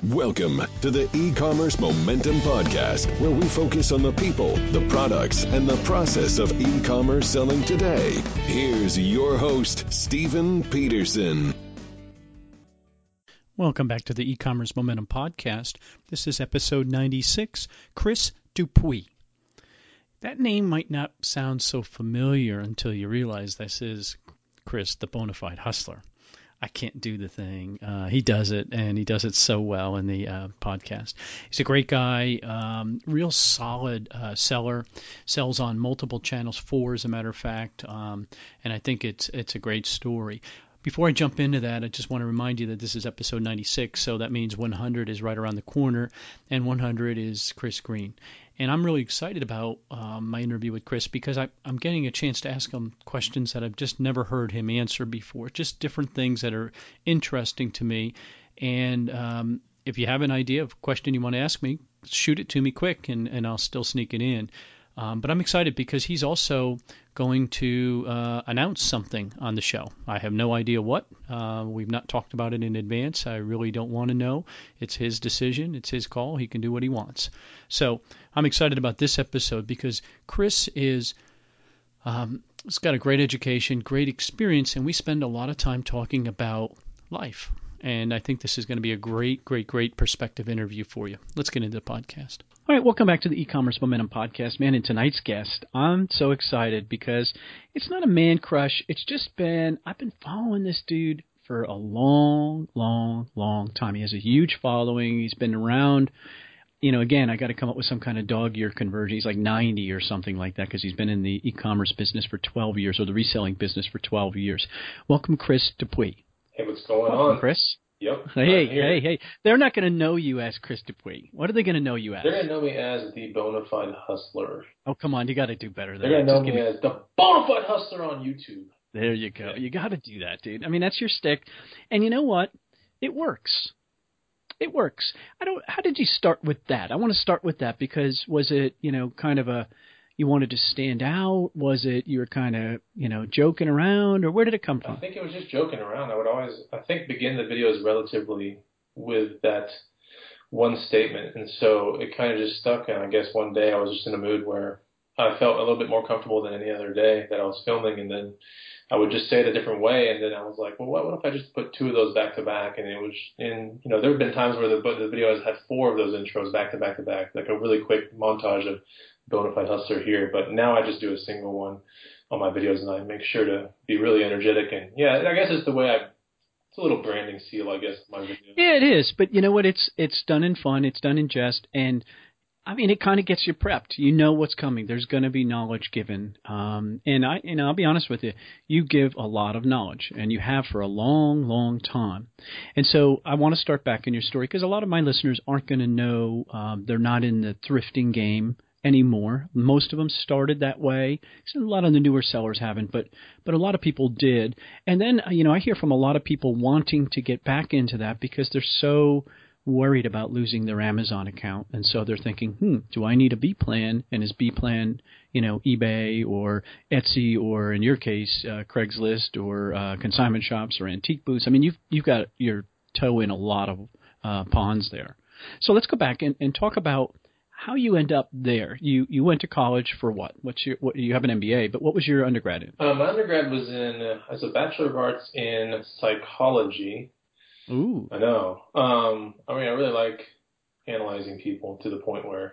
Welcome to the E-commerce Momentum Podcast, where we focus on the people, the products, and the process of e-commerce selling today. Here's your host, Stephen Peterson. Welcome back to the E-commerce Momentum Podcast. This is episode 96, Chris Dupuis. That name might not sound so familiar until you realize this is Chris, the bona fide hustler. I can't do the thing. He does it, and he does it so well in the podcast. He's a great guy, real solid seller, sells on multiple channels, 4 as a matter of fact, and I think it's a great story. Before I jump into that, I just want to remind you that this is episode 96, so that means 100 is right around the corner, and 100 is Chris Green. And I'm really excited about my interview with Chris because I'm getting a chance to ask him questions that I've just never heard him answer before, just different things that are interesting to me. And if you have an idea of a question you want to ask me, shoot it to me quick, and I'll still sneak it in. But I'm excited because he's also going to announce something on the show. I have no idea what. We've not talked about it in advance. I really don't want to know. It's his decision. It's his call. He can do what he wants. So I'm excited about this episode because Chris is he's got a great education, great experience, and we spend a lot of time talking about life. And I think this is going to be a great perspective interview for you. Let's get into the podcast. All right, welcome back to the E-commerce Momentum Podcast, man. And tonight's guest, I'm so excited because it's not a man crush. It's just I've been following this dude for a long time. He has a huge following. He's been around. You know, again, I got to come up with some kind of dog year conversion. He's like 90 or something like that because he's been in the e-commerce business for 12 years or the reselling business for 12 years. Welcome, Chris Dupuis. Hey, what's going Welcome, on? Chris. Yep. Hey. They're not going to know you as Chris Dupuis. What are they going to know you as? They're going to know me as the bona fide hustler. Oh, come on. You got to do better than that. They're going to know me as the bona fide hustler on YouTube. There you go. You got to do that, dude. I mean, that's your stick. And you know what? It works. It works. How did you start with that? I want to start with that because was it, kind of you wanted to stand out? Was it you were kind of, joking around, or where did it come from? I think it was just joking around. I think begin the videos relatively with that one statement. And so it kind of just stuck. And I guess one day I was just in a mood where I felt a little bit more comfortable than any other day that I was filming. And then I would just say it a different way. And then I was like, well, what if I just put 2 of those back to back? And it was there have been times where the video has had 4 of those intros back to back to back, like a really quick montage of bona fide hustler here. But now I just do a single one on my videos, and I make sure to be really energetic. And yeah, I guess it's the way it's a little branding seal, I guess, my videos. Yeah, it is. But you know what? It's done in fun. It's done in jest. And I mean, it kind of gets you prepped. You know what's coming. There's going to be knowledge given. And I'll be honest with you. You give a lot of knowledge, and you have for a long time. And so I want to start back in your story because a lot of my listeners aren't going to know. They're not in the thrifting game anymore. Most of them started that way. So a lot of the newer sellers haven't, but a lot of people did. And then, I hear from a lot of people wanting to get back into that because they're so worried about losing their Amazon account. And so they're thinking, do I need a B plan? And is B plan, eBay or Etsy or in your case, Craigslist or consignment shops or antique booths? I mean, you've got your toe in a lot of ponds there. So let's go back and talk about how you end up there. You went to college for what? You have an MBA, but what was your undergrad in? My undergrad was as a Bachelor of Arts in psychology. Ooh. I know. I really like analyzing people to the point where,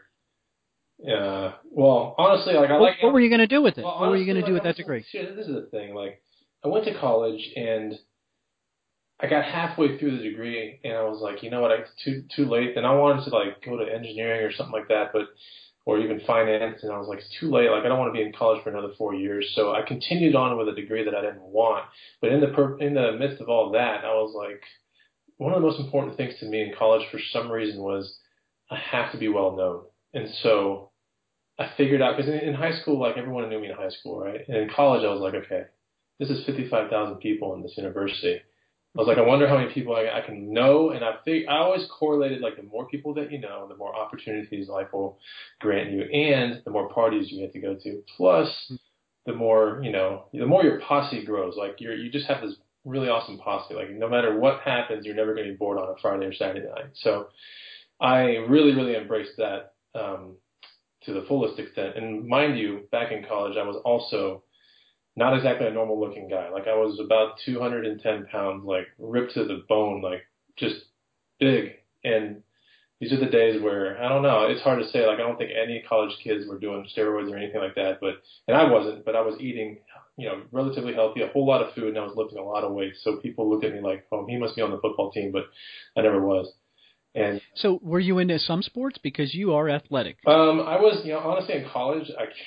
honestly, What were you going to do with it? Well, what were you going to do with that degree? Shit, this is the thing. I went to college and I got halfway through the degree and I was like, you know what, it's too late. And I wanted to go to engineering or something like that, or even finance. And I was like, it's too late. I don't want to be in college for another 4 years. So I continued on with a degree that I didn't want. But in the midst of all that, I was like, one of the most important things to me in college for some reason was I have to be well known. And so I figured out, because in high school, everyone knew me in high school, right? And in college, I was like, okay, this is 55,000 people in this university. I was like, I wonder how many people I can know. And I always correlated, the more people that you know, the more opportunities life will grant you and the more parties you get to go to. Plus, the more your posse grows. You just have this really awesome posse. Like no matter what happens, you're never going to be bored on a Friday or Saturday night. So I really, really embraced that to the fullest extent. And mind you, back in college, I was also not exactly a normal looking guy. Like I was about 210 pounds, like ripped to the bone, like just big. And these are the days where, I don't know, it's hard to say. Like I don't think any college kids were doing steroids or anything like that. And I wasn't, but I was eating, relatively healthy, a whole lot of food, and I was lifting a lot of weight. So people look at me like, oh, he must be on the football team, but I never was. And so were you into some sports? Because you are athletic. I was, honestly in college,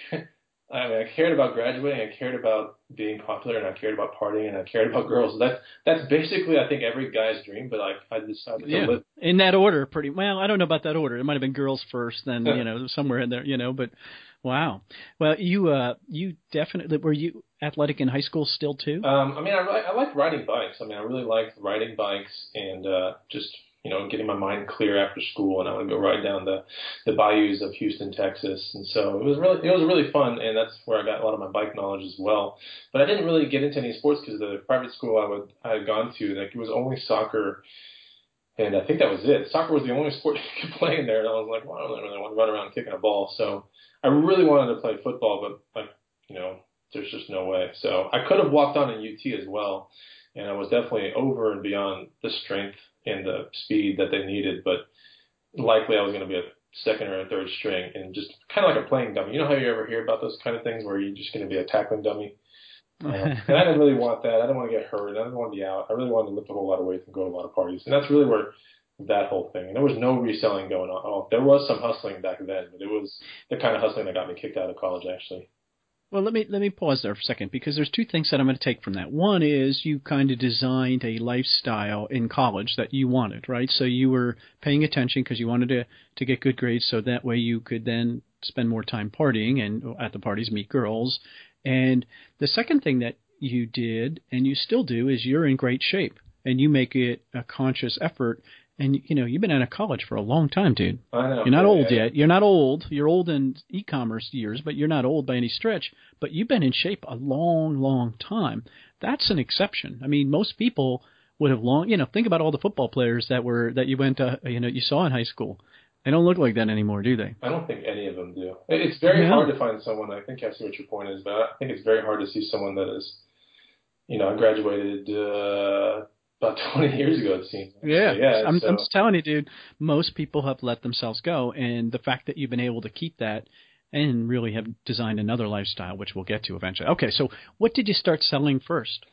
I cared about graduating, I cared about being popular, and I cared about partying, and I cared about girls. That's basically, I think, every guy's dream, but I decided to live. In that order, pretty well. I don't know about that order. It might have been girls first, then, somewhere in there, but wow. Well, you definitely, were you athletic in high school still too? I liked riding bikes. I really liked riding bikes and just getting my mind clear after school, and I would go ride down the bayous of Houston, Texas. And so it was really fun, and that's where I got a lot of my bike knowledge as well. But I didn't really get into any sports because the private school I had gone to, like it was only soccer, and I think that was it. Soccer was the only sport you could play in there, and I was like, well, I don't really want to run around kicking a ball. So I really wanted to play football, but there's just no way. So I could have walked on in UT as well, and I was definitely over and beyond the strength and the speed that they needed, but likely I was going to be a second or a third string and just kind of like a playing dummy. You know how you ever hear about those kind of things where you're just going to be a tackling dummy? And I didn't really want that. I didn't want to get hurt. I didn't want to be out. I really wanted to lift a whole lot of weight and go to a lot of parties. And that's really where that whole thing. And there was no reselling going on. Oh, there was some hustling back then, but it was the kind of hustling that got me kicked out of college, actually. Well, let me pause there for a second, because there's two things that I'm going to take from that. One is you kind of designed a lifestyle in college that you wanted, right? So you were paying attention because you wanted to get good grades, so that way you could then spend more time partying and at the parties meet girls. And the second thing that you did, and you still do, is you're in great shape, and you make it a conscious effort. And, you've been out of college for a long time, dude. I know. You're not old yet. You're not old. You're old in e-commerce years, but you're not old by any stretch. But you've been in shape a long, long time. That's an exception. Most people would have think about all the football players that you went to, you saw in high school. They don't look like that anymore, do they? I don't think any of them do. It's very hard to find someone. I think I see what your point is, but I think it's very hard to see someone that is, I graduated about 20 years ago, it seems. Yeah. I'm just telling you, dude, most people have let themselves go, and the fact that you've been able to keep that and really have designed another lifestyle, which we'll get to eventually. Okay, so what did you start selling first?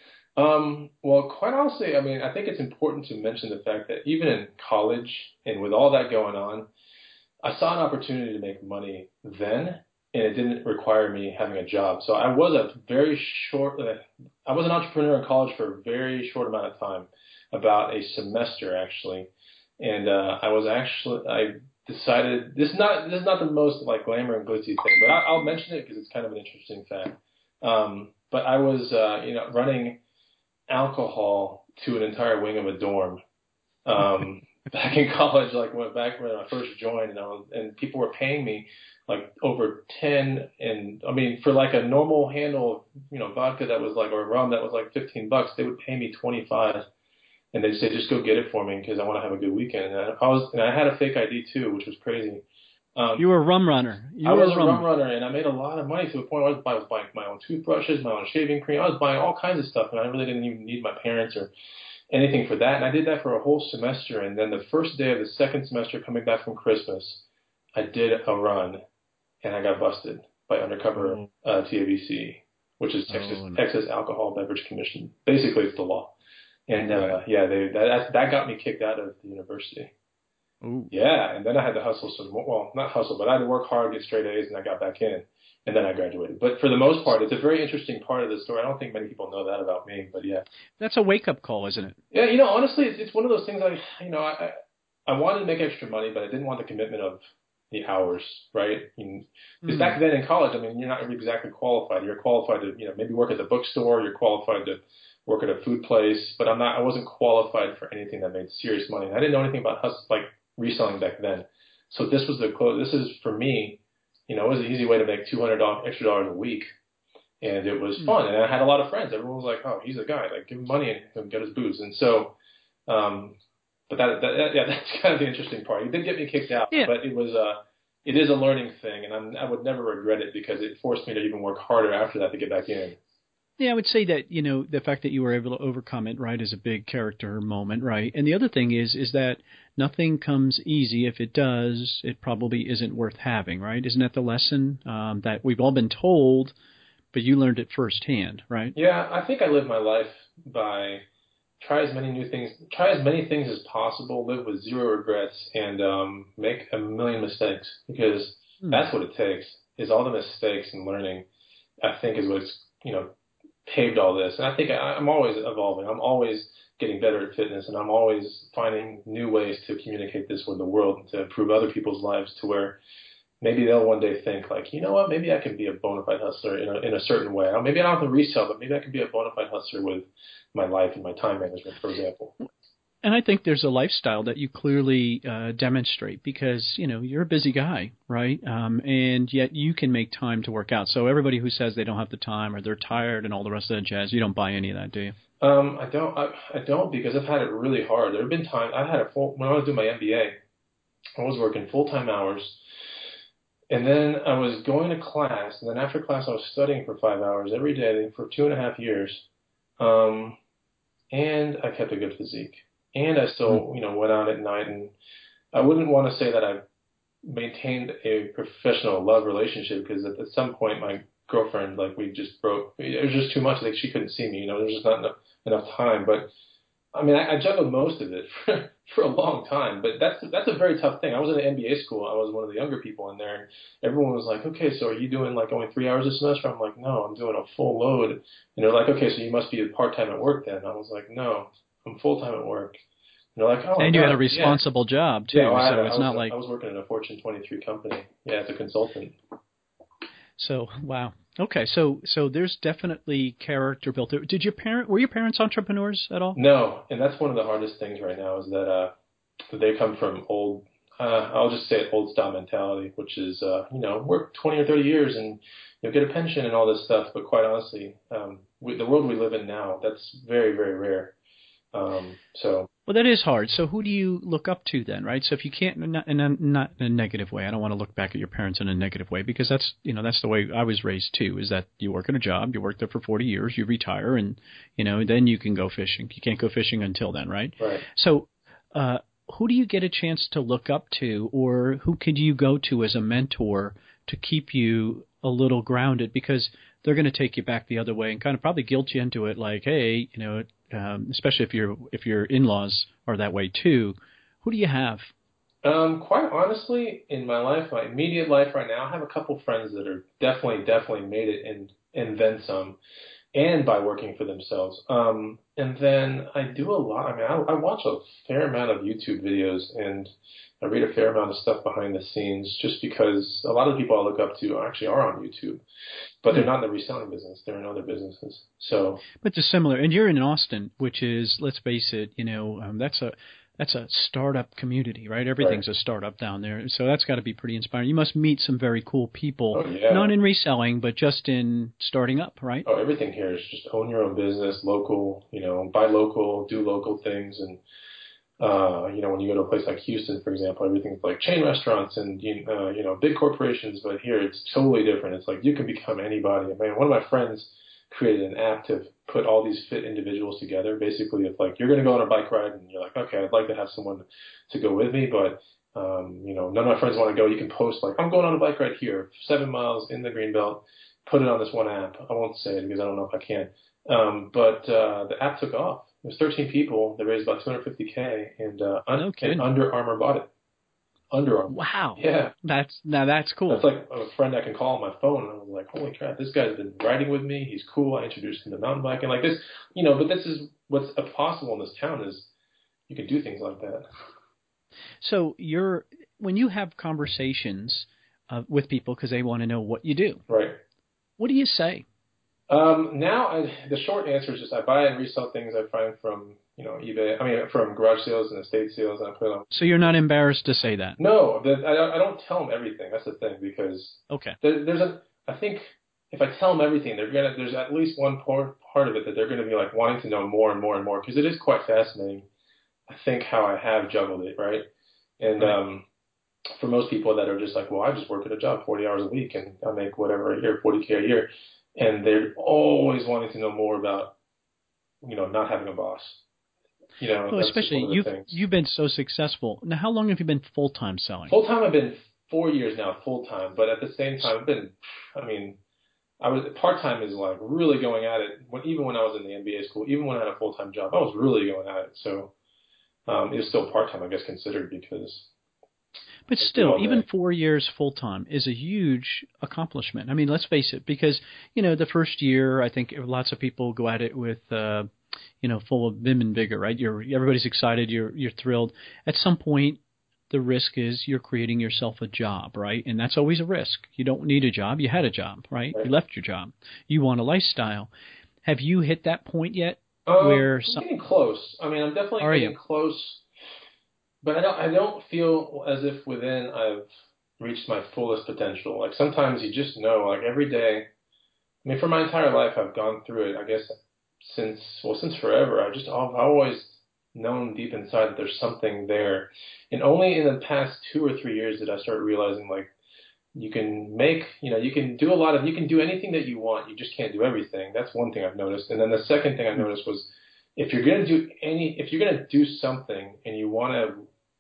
Well, quite honestly, I think it's important to mention the fact that even in college and with all that going on, I saw an opportunity to make money then, and it didn't require me having a job. So I was I was an entrepreneur in college for a very short amount of time, about a semester actually. And I decided, this is not the most like glamour and glitzy thing, but I'll mention it because it's kind of an interesting fact. But I was, running alcohol to an entire wing of a dorm. Back in college, back when I first joined, and people were paying me like over 10, and for like a normal handle of, vodka that was or rum that was like $15, they would pay me 25, and they'd say, just go get it for me because I want to have a good weekend. And I had a fake ID too, which was crazy. You were a rum runner. I was a rum runner, and I made a lot of money to the point where I was buying my own toothbrushes, my own shaving cream. I was buying all kinds of stuff, and I really didn't even need my parents or anything for that. And I did that for a whole semester. And then the first day of the second semester, coming back from Christmas, I did a run, and I got busted by undercover TABC, which is Texas Alcohol Beverage Commission. Basically, it's the law. And that got me kicked out of the university. Ooh. Yeah, and then I had to hustle some more. Well, not hustle, but I had to work hard, get straight A's, and I got back in. And then I graduated. But for the most part, it's a very interesting part of the story. I don't think many people know that about me, but yeah. That's a wake-up call, isn't it? Yeah, honestly, it's one of those things I wanted to make extra money, but I didn't want the commitment of the hours, right? Because back then in college, you're not exactly qualified. You're qualified to, maybe work at the bookstore. You're qualified to work at a food place, but I wasn't qualified for anything that made serious money. And I didn't know anything about reselling back then. So this is for me, it was an easy way to make $200 extra a week. And it was fun, and I had a lot of friends. Everyone was like, "Oh, he's a guy. Like, give him money and he'll get his booze." And so, but that's kind of the interesting part. He did get me kicked out, but it is a learning thing, and I would never regret it because it forced me to even work harder after that to get back in. Yeah, I would say that, the fact that you were able to overcome it, right, is a big character moment, right? And the other thing is that nothing comes easy. If it does, it probably isn't worth having, right? Isn't that the lesson that we've all been told, but you learned it firsthand, right? Yeah, I think I live my life by try as many things as possible, live with zero regrets, and make a million mistakes, because that's what it takes, is all the mistakes and learning, I think, is what's, paved all this. And I think I'm always evolving. I'm always getting better at fitness, and I'm always finding new ways to communicate this with the world and to improve other people's lives to where maybe they'll one day think like, you know what, maybe I can be a bona fide hustler in a certain way. Or maybe I don't have to resell, but maybe I can be a bona fide hustler with my life and my time management, for example. And I think there's a lifestyle that you clearly demonstrate because, you're a busy guy, right? And yet you can make time to work out. So everybody who says they don't have the time or they're tired and all the rest of that jazz, you don't buy any of that, do you? I don't because I've had it really hard. There have been times when I was doing my MBA, I was working full-time hours. And then I was going to class, and then after class I was studying for 5 hours every day for 2.5 years. And I kept a good physique. And I still, went out at night, and I wouldn't want to say that I maintained a professional love relationship because at some point my girlfriend, we just broke. It was just too much. She couldn't see me. There was just not enough time. But I mean, I juggled most of it for a long time. But that's a very tough thing. I was in an MBA school. I was one of the younger people in there, and everyone was like, "Okay, so are you doing only 3 hours a semester?" I'm like, "No, I'm doing a full load." And they're like, "Okay, so you must be part-time at work then." I was like, "No, I'm full-time at work." And they're like, "Oh." And you had a responsible job too, so it's not like I was working in a Fortune 23 company. Yeah, as a consultant. So wow. Okay, so there's definitely character built. Were your parents entrepreneurs at all? No, and that's one of the hardest things right now is that they come from old. I'll just say old style mentality, which is work 20 or 30 years and you'll get a pension and all this stuff. But quite honestly, the world we live in now, that's very, very rare. Well, that is hard. So who do you look up to then, right? So if you can't, not in a negative way, I don't want to look back at your parents in a negative way because that's the way I was raised too, is that you work in a job, you work there for 40 years, you retire, and, then you can go fishing. You can't go fishing until then, right? Right. So who do you get a chance to look up to, or who could you go to as a mentor to keep you a little grounded? Because they're going to take you back the other way and kind of probably guilt you into it like, hey, especially if your in-laws are that way too. Who do you have? Quite honestly, in my life, my immediate life right now, I have a couple friends that are definitely made it and then some, and by working for themselves. And then I do a lot. I mean, I watch a fair amount of YouTube videos and I read a fair amount of stuff behind the scenes just because a lot of the people I look up to actually are on YouTube, but they're not in the reselling business. They're in other businesses. So, but they're similar. And you're in Austin, which is, let's face it, that's a startup community, right? Everything's a startup down there. So that's got to be pretty inspiring. You must meet some very cool people, not in reselling, but just in starting up, right? Oh, everything here is just own your own business, local, buy local, do local things. And, when you go to a place like Houston, for example, everything's like chain restaurants and, big corporations. But here it's totally different. It's like you can become anybody. I mean, one of my friends created an app to put all these fit individuals together. Basically, it's like you're going to go on a bike ride and you're like, okay, I'd like to have someone to go with me, but none of my friends want to go. You can post like, I'm going on a bike ride here, 7 miles in the Greenbelt. Put it on this one app. I won't say it because I don't know if I can. But the app took off. There's 13 people. They raised about $250K, and Under Armour bought it. Under Armour. Wow. Yeah. That's cool. That's like a friend I can call on my phone, and I was like, holy crap, this guy's been riding with me. He's cool. I introduced him to mountain biking like this, but this is what's possible in this town is you can do things like that. So when you have conversations with people because they want to know what you do. Right. What do you say? Now, the short answer is just I buy and resell things I find from eBay. I mean, from garage sales and estate sales, and I put it on. So you're not embarrassed to say that? No, I don't tell them everything. That's the thing because okay, I think if I tell them everything, there's at least one part of it that they're going to be like wanting to know more and more and more, because it is quite fascinating, I think, how I have juggled it, right? And for most people that are just like, well, I just work at a job 40 hours a week and I make whatever a year, 40K a year. And they're always wanting to know more about, not having a boss. Well, especially you've been so successful. Now, how long have you been full-time selling? Full-time, I've been 4 years now, full-time. But at the same time, part-time is like really going at it. Even when I was in the MBA school, even when I had a full-time job, I was really going at it. So it was still part-time, I guess, considered, because. But still, even 4 years full-time is a huge accomplishment. I mean, let's face it, because, the first year, I think lots of people go at it with, full of vim and vigor, right? Everybody's excited, you're thrilled. At some point, the risk is you're creating yourself a job, right? And that's always a risk. You don't need a job. You had a job, right? You left your job. You want a lifestyle. Have you hit that point yet? I'm getting close. I'm definitely getting close. But I don't feel as if within I've reached my fullest potential. Like sometimes you just know, like every day. For my entire life I've gone through it. I guess since forever. I've always known deep inside that there's something there. And only in the past 2 or 3 years did I start realizing, like, you can you can do anything that you want. You just can't do everything. That's one thing I've noticed. And then the second thing I noticed was, if you're going to do something and you want to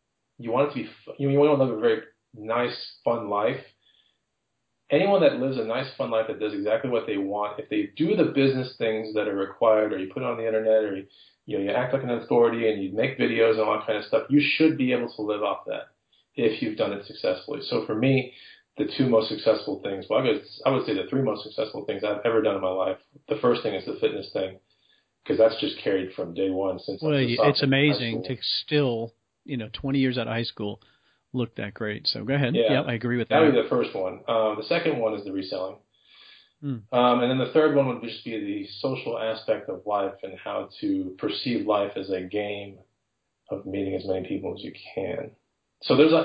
live a very nice, fun life. Anyone that lives a nice, fun life that does exactly what they want, if they do the business things that are required, or you put it on the internet, or you act like an authority and you make videos and all that kind of stuff, you should be able to live off that if you've done it successfully. So for me, the 2 most successful things, I would say the 3 most successful things I've ever done in my life. The first thing is the fitness thing, because that's just carried from day one since. Well, it's amazing to still, 20 years out of high school, look that great. So go ahead. Yeah, I agree with that. That would be the first one. The second one is the reselling. And then the third one would just be the social aspect of life and how to perceive life as a game of meeting as many people as you can. So there's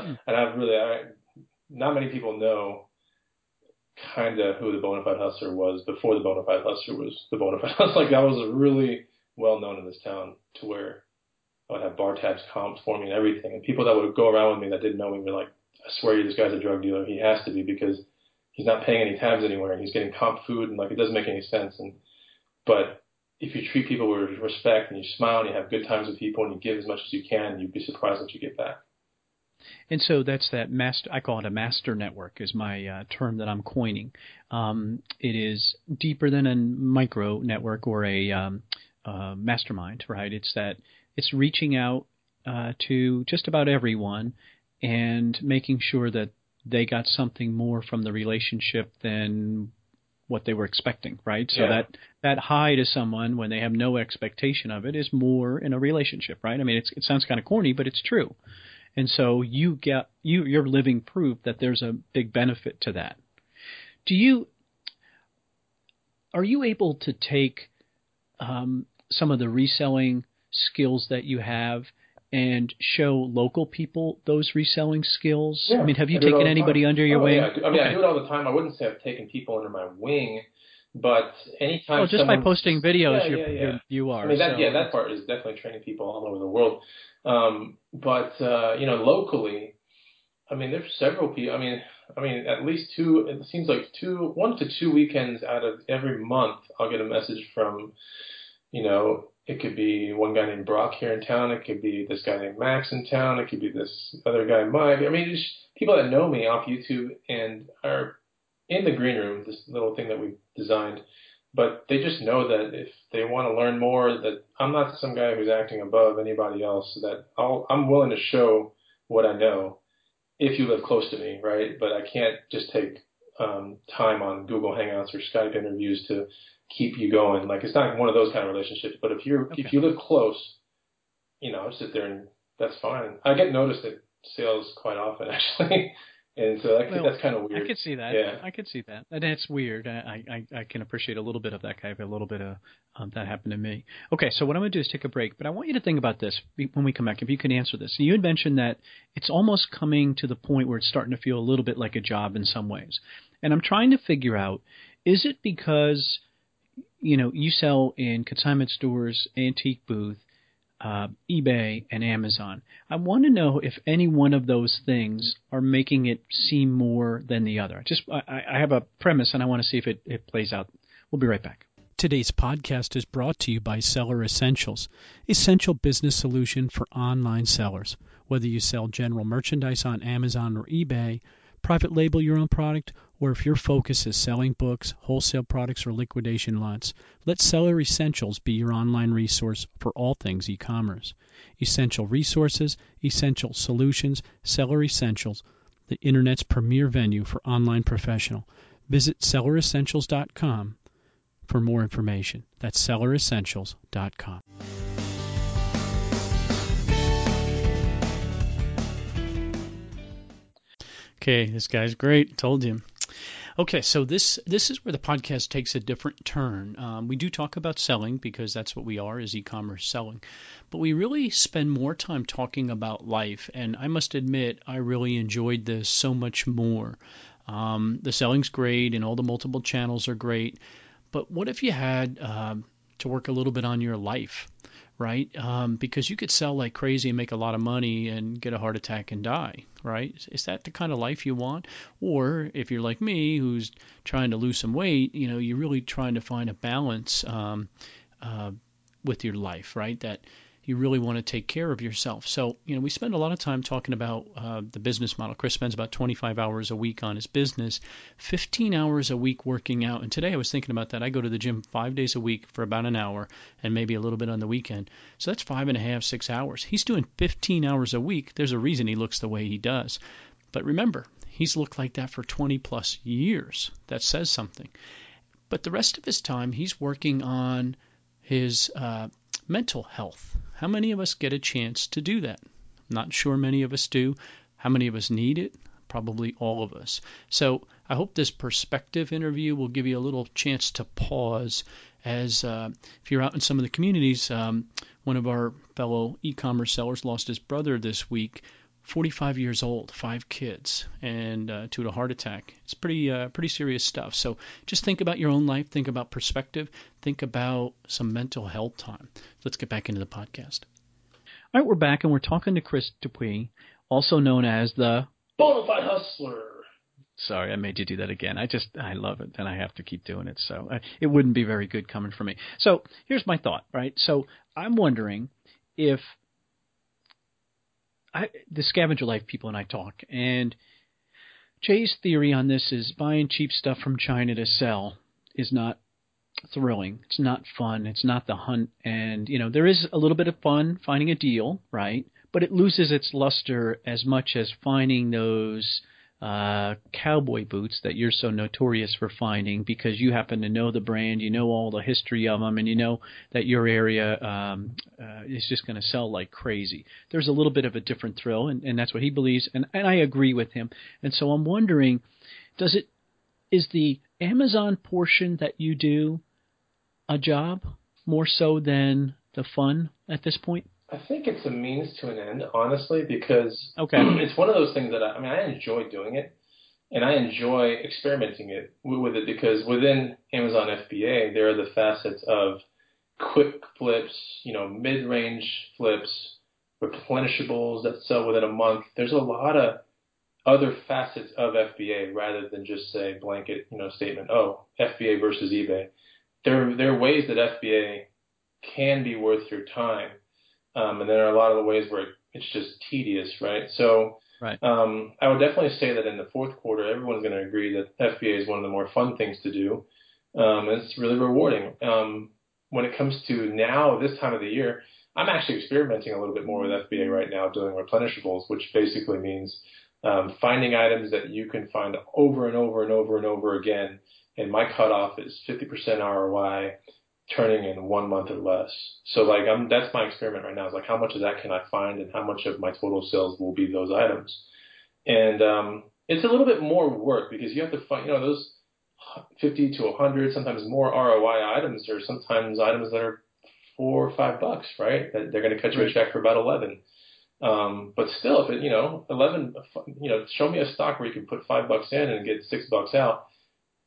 not many people know kind of who the Bonafide Hustler was before the Bonafide Hustler was the Bonafide Hustler. Like, that was really well known in this town, to where I would have bar tabs, comps for me and everything. And people that would go around with me that didn't know me were like, I swear you, this guy's a drug dealer. He has to be, because he's not paying any tabs anywhere and he's getting comp food, and like, it doesn't make any sense. But if you treat people with respect and you smile and you have good times with people and you give as much as you can, you'd be surprised what you get back. And so that's that master. I call it a master network, is my term that I'm coining. It is deeper than a micro network or a mastermind, right? It's reaching out to just about everyone and making sure that they got something more from the relationship than what they were expecting, right? So that high to someone when they have no expectation of it is more in a relationship, right? It sounds kind of corny, but it's true. And so you're living proof that there's a big benefit to that. Are you able to take some of the reselling skills that you have and show local people those reselling skills? Yeah, have you taken anybody under your wing? Yeah. I do it all the time. I wouldn't say I've taken people under my wing, but anytime. Well, just by posting videos, you are. That part is definitely training people all over the world. But locally, there's several people. At least 2. It seems like 1 to 2 weekends out of every month, I'll get a message from, it could be one guy named Brock here in town. It could be this guy named Max in town. It could be this other guy, Mike. Just people that know me off YouTube and are in the green room, this little thing that we designed. But they just know that if they want to learn more, that I'm not some guy who's acting above anybody else, that I'm willing to show what I know if you live close to me, right? But I can't just take time on Google Hangouts or Skype interviews to keep you going. Like, it's not one of those kind of relationships. But if you live close, I'll sit there and that's fine. I get noticed at sales quite often, actually. And so that's kind of weird. I could see that. Yeah. I could see that. And it's weird. I can appreciate a little bit of that. I have a little bit of that happened to me. Okay, so what I'm going to do is take a break. But I want you to think about this when we come back, if you can answer this. You had mentioned that it's almost coming to the point where it's starting to feel a little bit like a job in some ways. And I'm trying to figure out Is it because, you sell in consignment stores, antique booth, eBay, and Amazon? I want to know if any one of those things are making it seem more than the other. I have a premise, and I want to see if it plays out. We'll be right back. Today's podcast is brought to you by Seller Essentials, essential business solution for online sellers. Whether you sell general merchandise on Amazon or eBay, private label your own product, or if your focus is selling books, wholesale products, or liquidation lots, let Seller Essentials be your online resource for all things e-commerce. Essential resources, essential solutions, Seller Essentials, the Internet's premier venue for online professional. Visit selleressentials.com for more information. That's selleressentials.com. Okay, this guy's great. Told you. Okay, so this is where the podcast takes a different turn. We do talk about selling because that's what we are, is e-commerce selling. But we really spend more time talking about life, and I must admit I really enjoyed this so much more. The selling's great and all the multiple channels are great, but what if you had to work a little bit on your life, right? Because you could sell like crazy and make a lot of money and get a heart attack and die, right? Is that the kind of life you want? Or if you're like me, who's trying to lose some weight, you're really trying to find a balance with your life, right? That you really want to take care of yourself. So, we spend a lot of time talking about the business model. Chris spends about 25 hours a week on his business, 15 hours a week working out. And today I was thinking about that. I go to the gym 5 days a week for about an hour and maybe a little bit on the weekend. So that's 5.5, 6 hours. He's doing 15 hours a week. There's a reason he looks the way he does. But remember, he's looked like that for 20 plus years. That says something. But the rest of his time, he's working on his mental health. How many of us get a chance to do that? I'm not sure many of us do. How many of us need it? Probably all of us. So I hope this perspective interview will give you a little chance to pause as if you're out in some of the communities. One of our fellow e-commerce sellers lost his brother this week, 45 years old, 5 kids, and to a heart attack. It's pretty serious stuff. So just think about your own life. Think about perspective. Think about some mental health time. Let's get back into the podcast. All right, we're back, and we're talking to Chris Dupuis, also known as the Bonafide Hustler. Sorry, I made you do that again. I love it, and I have to keep doing it. So it wouldn't be very good coming from me. So here's my thought, right? So I'm wondering if the scavenger life people and I talk, and Jay's theory on this is buying cheap stuff from China to sell is not thrilling. It's not fun. It's not the hunt. And, there is a little bit of fun finding a deal, right? But it loses its luster as much as finding those cowboy boots that you're so notorious for finding because you happen to know the brand, you know all the history of them, and you know that your area is just going to sell like crazy. There's a little bit of a different thrill, and that's what he believes, and I agree with him. And so I'm wondering, is the Amazon portion that you do a job more so than the fun at this point? I think it's a means to an end, honestly, because it's one of those things that I enjoy doing it, and I enjoy experimenting with it because within Amazon FBA, there are the facets of quick flips, mid-range flips, replenishables that sell within a month. There's a lot of other facets of FBA rather than just say blanket, statement, FBA versus eBay. There are ways that FBA can be worth your time. And there are a lot of the ways where it's just tedious, right? So right. I would definitely say that in the fourth quarter, everyone's going to agree that FBA is one of the more fun things to do. And it's really rewarding. When it comes to now, this time of the year, I'm actually experimenting a little bit more with FBA right now, doing replenishables, which basically means finding items that you can find over and over and over and over again. And my cutoff is 50% ROI. Turning in 1 month or less. So that's my experiment right now is how much of that can I find and how much of my total sales will be those items. And it's a little bit more work because you have to find, those 50 to 100, sometimes more ROI items are sometimes items that are $4 or $5, right? That they're going to cut you a check for about 11. But still, if it, 11, show me a stock where you can put $5 in and get $6 out.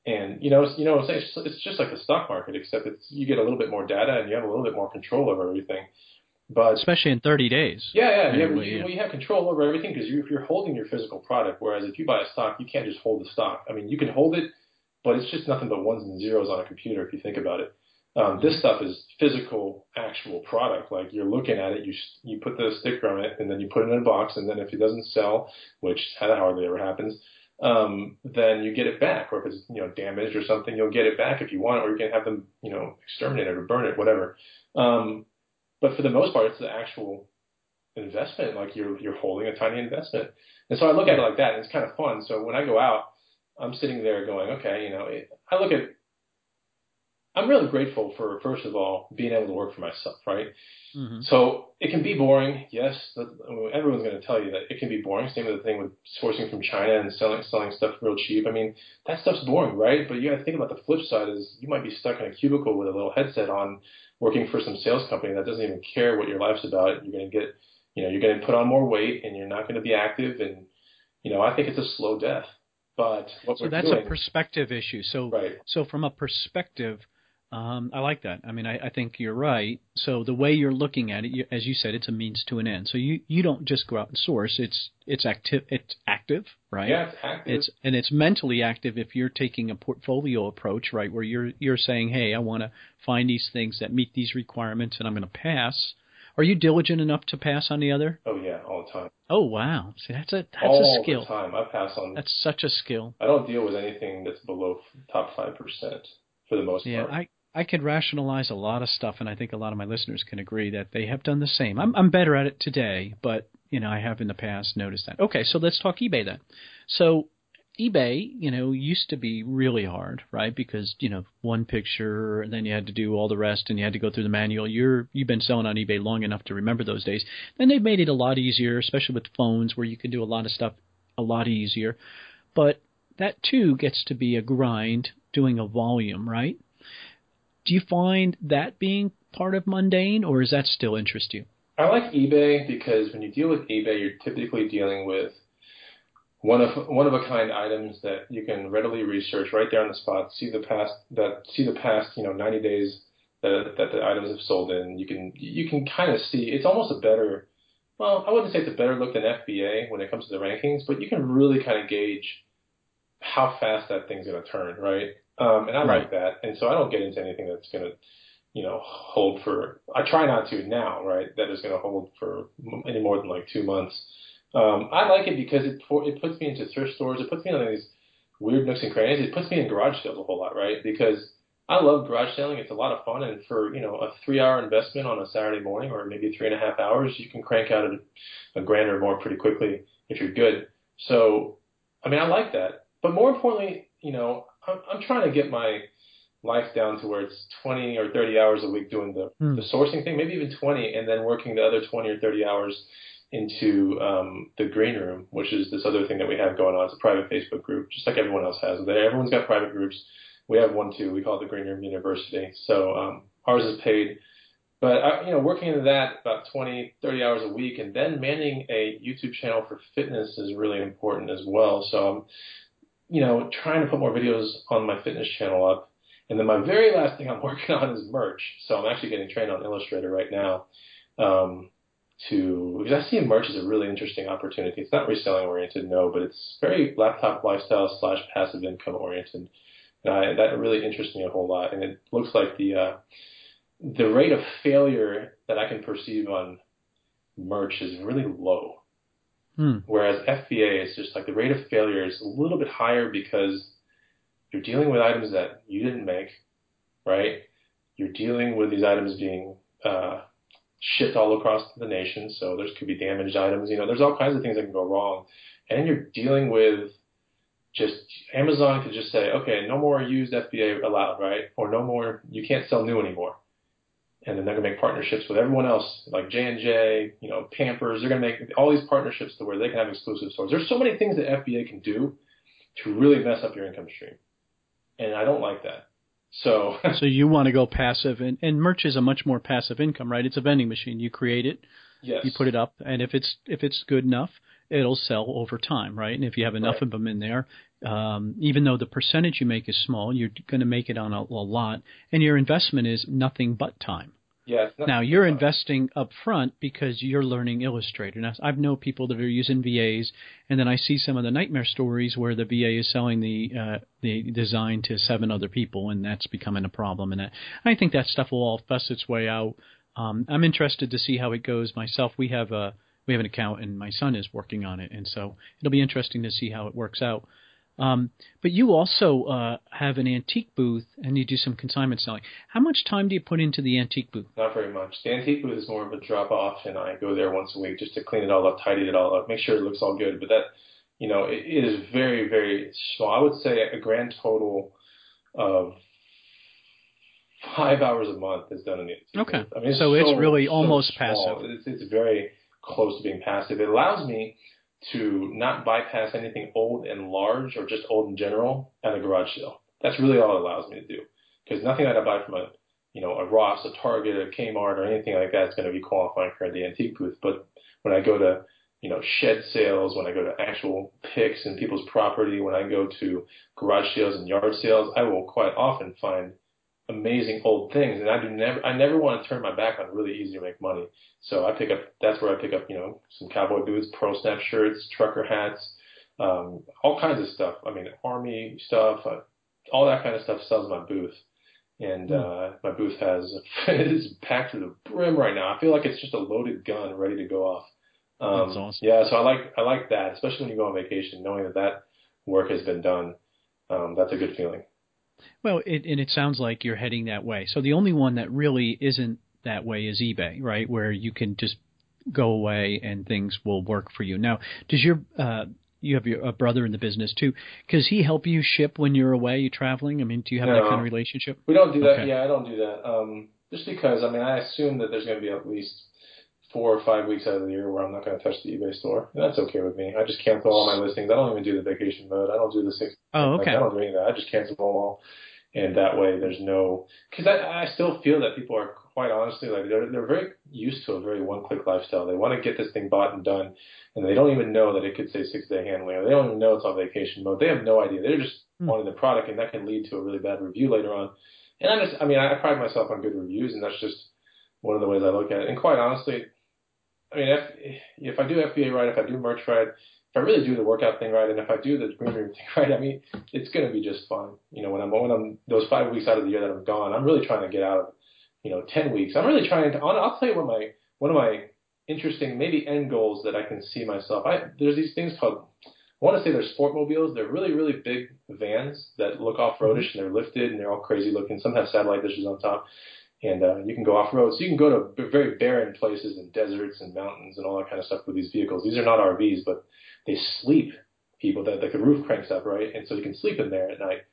And it's just like the stock market, except you get a little bit more data and you have a little bit more control over everything. But especially in 30 days. Yeah. You have control over everything because you're holding your physical product. Whereas if you buy a stock, you can't just hold the stock. I mean, you can hold it, but it's just nothing but ones and zeros on a computer if you think about it. This stuff is physical, actual product. Like you're looking at it, you put the sticker on it, and then you put it in a box, and then if it doesn't sell, which hardly ever happens, then you get it back. Or if it's damaged or something, you'll get it back if you want, or you can have them exterminate it or burn it, whatever. But for the most part, it's the actual investment. Like you're holding a tiny investment, and so I look at it like that, and it's kind of fun. So when I go out, I'm sitting there going, okay, I'm really grateful for, first of all, being able to work for myself, right? Mm-hmm. So it can be boring. Yes, everyone's going to tell you that it can be boring. Same with the thing with sourcing from China and selling stuff real cheap. I mean, that stuff's boring, right? But you got to think about the flip side is you might be stuck in a cubicle with a little headset on working for some sales company that doesn't even care what your life's about. You're going to get, you're going to put on more weight and you're not going to be active. And, I think it's a slow death. But so that's a perspective issue. So, right. So from a perspective, I like that. I mean, I think you're right. So the way you're looking at it, as you said, it's a means to an end. So you don't just go out and source. It's active, right? Yeah, it's active. It's mentally active if you're taking a portfolio approach, right, where you're saying, hey, I want to find these things that meet these requirements, and I'm going to pass. Are you diligent enough to pass on the other? Oh yeah, all the time. Oh wow, see that's a skill. All the time, I pass on. That's such a skill. I don't deal with anything that's below top 5% for the most part. Yeah, I could rationalize a lot of stuff, and I think a lot of my listeners can agree that they have done the same. I'm better at it today, but I have in the past noticed that. Okay, so let's talk eBay then. So eBay, used to be really hard, right? Because one picture, and then you had to do all the rest, and you had to go through the manual. You've been selling on eBay long enough to remember those days. Then they've made it a lot easier, especially with phones, where you can do a lot of stuff a lot easier. But that too gets to be a grind, doing a volume, right? Do you find that being part of mundane, or does that still interest you? I like eBay because when you deal with eBay, you're typically dealing with one of a kind items that you can readily research right there on the spot. See the past 90 days that the items have sold in. You can kind of see. It's almost a better. Well, I wouldn't say it's a better look than FBA when it comes to the rankings, but you can really kind of gauge how fast that thing's going to turn, right? And I like that. And so I don't get into anything that's going to, hold for, I try not to now, right? That is going to hold for any more than like 2 months. I like it because it puts me into thrift stores. It puts me on these weird nooks and crannies. It puts me in garage sales a whole lot, right? Because I love garage selling. It's a lot of fun. And for, a 3-hour investment on a Saturday morning or maybe 3.5 hours, you can crank out a grand or more pretty quickly if you're good. So, I mean, I like that. But more importantly, I'm trying to get my life down to where it's 20 or 30 hours a week doing the sourcing thing, maybe even 20, and then working the other 20 or 30 hours into the green room, which is this other thing that we have going on. It's a private Facebook group, just like everyone else has. Everyone's got private groups. We have one too. We call it the Green Room University. So ours is paid. But, working into that about 20, 30 hours a week, and then manning a YouTube channel for fitness is really important as well. So I'm trying to put more videos on my fitness channel up. And then my very last thing I'm working on is merch. So I'm actually getting trained on Illustrator right now because I see merch as a really interesting opportunity. It's not reselling oriented, no, but it's very laptop lifestyle / passive income oriented. And that really interests me a whole lot. And it looks like the rate of failure that I can perceive on merch is really low. Whereas FBA is just like the rate of failure is a little bit higher because you're dealing with items that you didn't make, right? You're dealing with these items being shipped all across the nation, so there could be damaged items. There's all kinds of things that can go wrong. And you're dealing with just Amazon could just say, okay, no more used FBA allowed, right? Or no more, you can't sell new anymore. And then they're going to make partnerships with everyone else, like J&J, Pampers. They're going to make all these partnerships to where they can have exclusive stores. There's so many things that FBA can do to really mess up your income stream. And I don't like that. So you want to go passive, and merch is a much more passive income, right? It's a vending machine. You create it, yes. You put it up, and if it's good enough, it'll sell over time, right? And if you have enough Right. of them in there, even though the percentage you make is small, you're going to make it on a lot, and your investment is nothing but time. Yes. Now, you're investing up front because you're learning Illustrator. Now, I know people that are using VAs, and then I see some of the nightmare stories where the VA is selling the design to 7 other people, and that's becoming a problem. And I think that stuff will all fuss its way out. I'm interested to see how it goes myself. We have an account, and my son is working on it, and so it'll be interesting to see how it works out. But you also have an antique booth, and you do some consignment selling. How much time do you put into the antique booth? Not very much. The antique booth is more of a drop-off, and I go there once a week just to clean it all up, tidy it all up, make sure it looks all good. But that, it is very, very small. I would say a grand total of 5 hours a month is done in the antique Okay. booth. I mean, so it's really almost small. passive. It's very close to being passive. It allows me to not bypass anything old and large or just old in general at a garage sale. That's really all it allows me to do. Because nothing that I buy from a Ross, a Target, a Kmart, or anything like that is going to be qualifying for the antique booth. But when I go to, shed sales, when I go to actual picks in people's property, when I go to garage sales and yard sales, I will quite often find amazing old things, and I never want to turn my back on really easy to make money. So that's where I pick up, some cowboy boots, Pearl Snap shirts, trucker hats, all kinds of stuff. I mean, army stuff, all that kind of stuff sells in my booth. And my booth is packed to the brim right now. I feel like it's just a loaded gun ready to go off. That's awesome. Yeah, so I like that, especially when you go on vacation, knowing that work has been done. That's a good feeling. Well, it sounds like you're heading that way. So the only one that really isn't that way is eBay, right? Where you can just go away and things will work for you. Now, does you have a brother in the business too? Does he help you ship when you're away, you traveling? I mean, do you have that kind of relationship? We don't do that. Okay. Yeah, I don't do that. Just because, I assume that there's going to be at least 4 or 5 weeks out of the year where I'm not going to touch the eBay store. And that's okay with me. I just cancel all my listings. I don't even do the vacation mode. I don't do the 6. Oh, okay. I don't do any of that. I just cancel them all. And that way there's no, because I still feel that people are quite honestly, like they're very used to a very one-click lifestyle. They want to get this thing bought and done, and they don't even know that it could say 6-day handling, or they don't even know it's on vacation mode. They have no idea. They're just wanting the product, and that can lead to a really bad review later on. And I pride myself on good reviews, and that's just one of the ways I look at it. And quite honestly, if I do FBA right, if I do merch right, if I really do the workout thing right, and if I do the green room thing right, it's going to be just fine. When I'm those 5 weeks out of the year that I'm gone, I'm really trying to get out of, 10 weeks. I'm really trying to. I'll tell you one of my interesting maybe end goals that I can see myself. There's these things called, I want to say they're sportmobiles. They're really, really big vans that look off-roadish, and they're lifted and they're all crazy looking. Some have satellite dishes on top. And you can go off-road. So you can go to very barren places and deserts and mountains and all that kind of stuff with these vehicles. These are not RVs, but they sleep people. That the roof cranks up, right? And so you can sleep in there at night.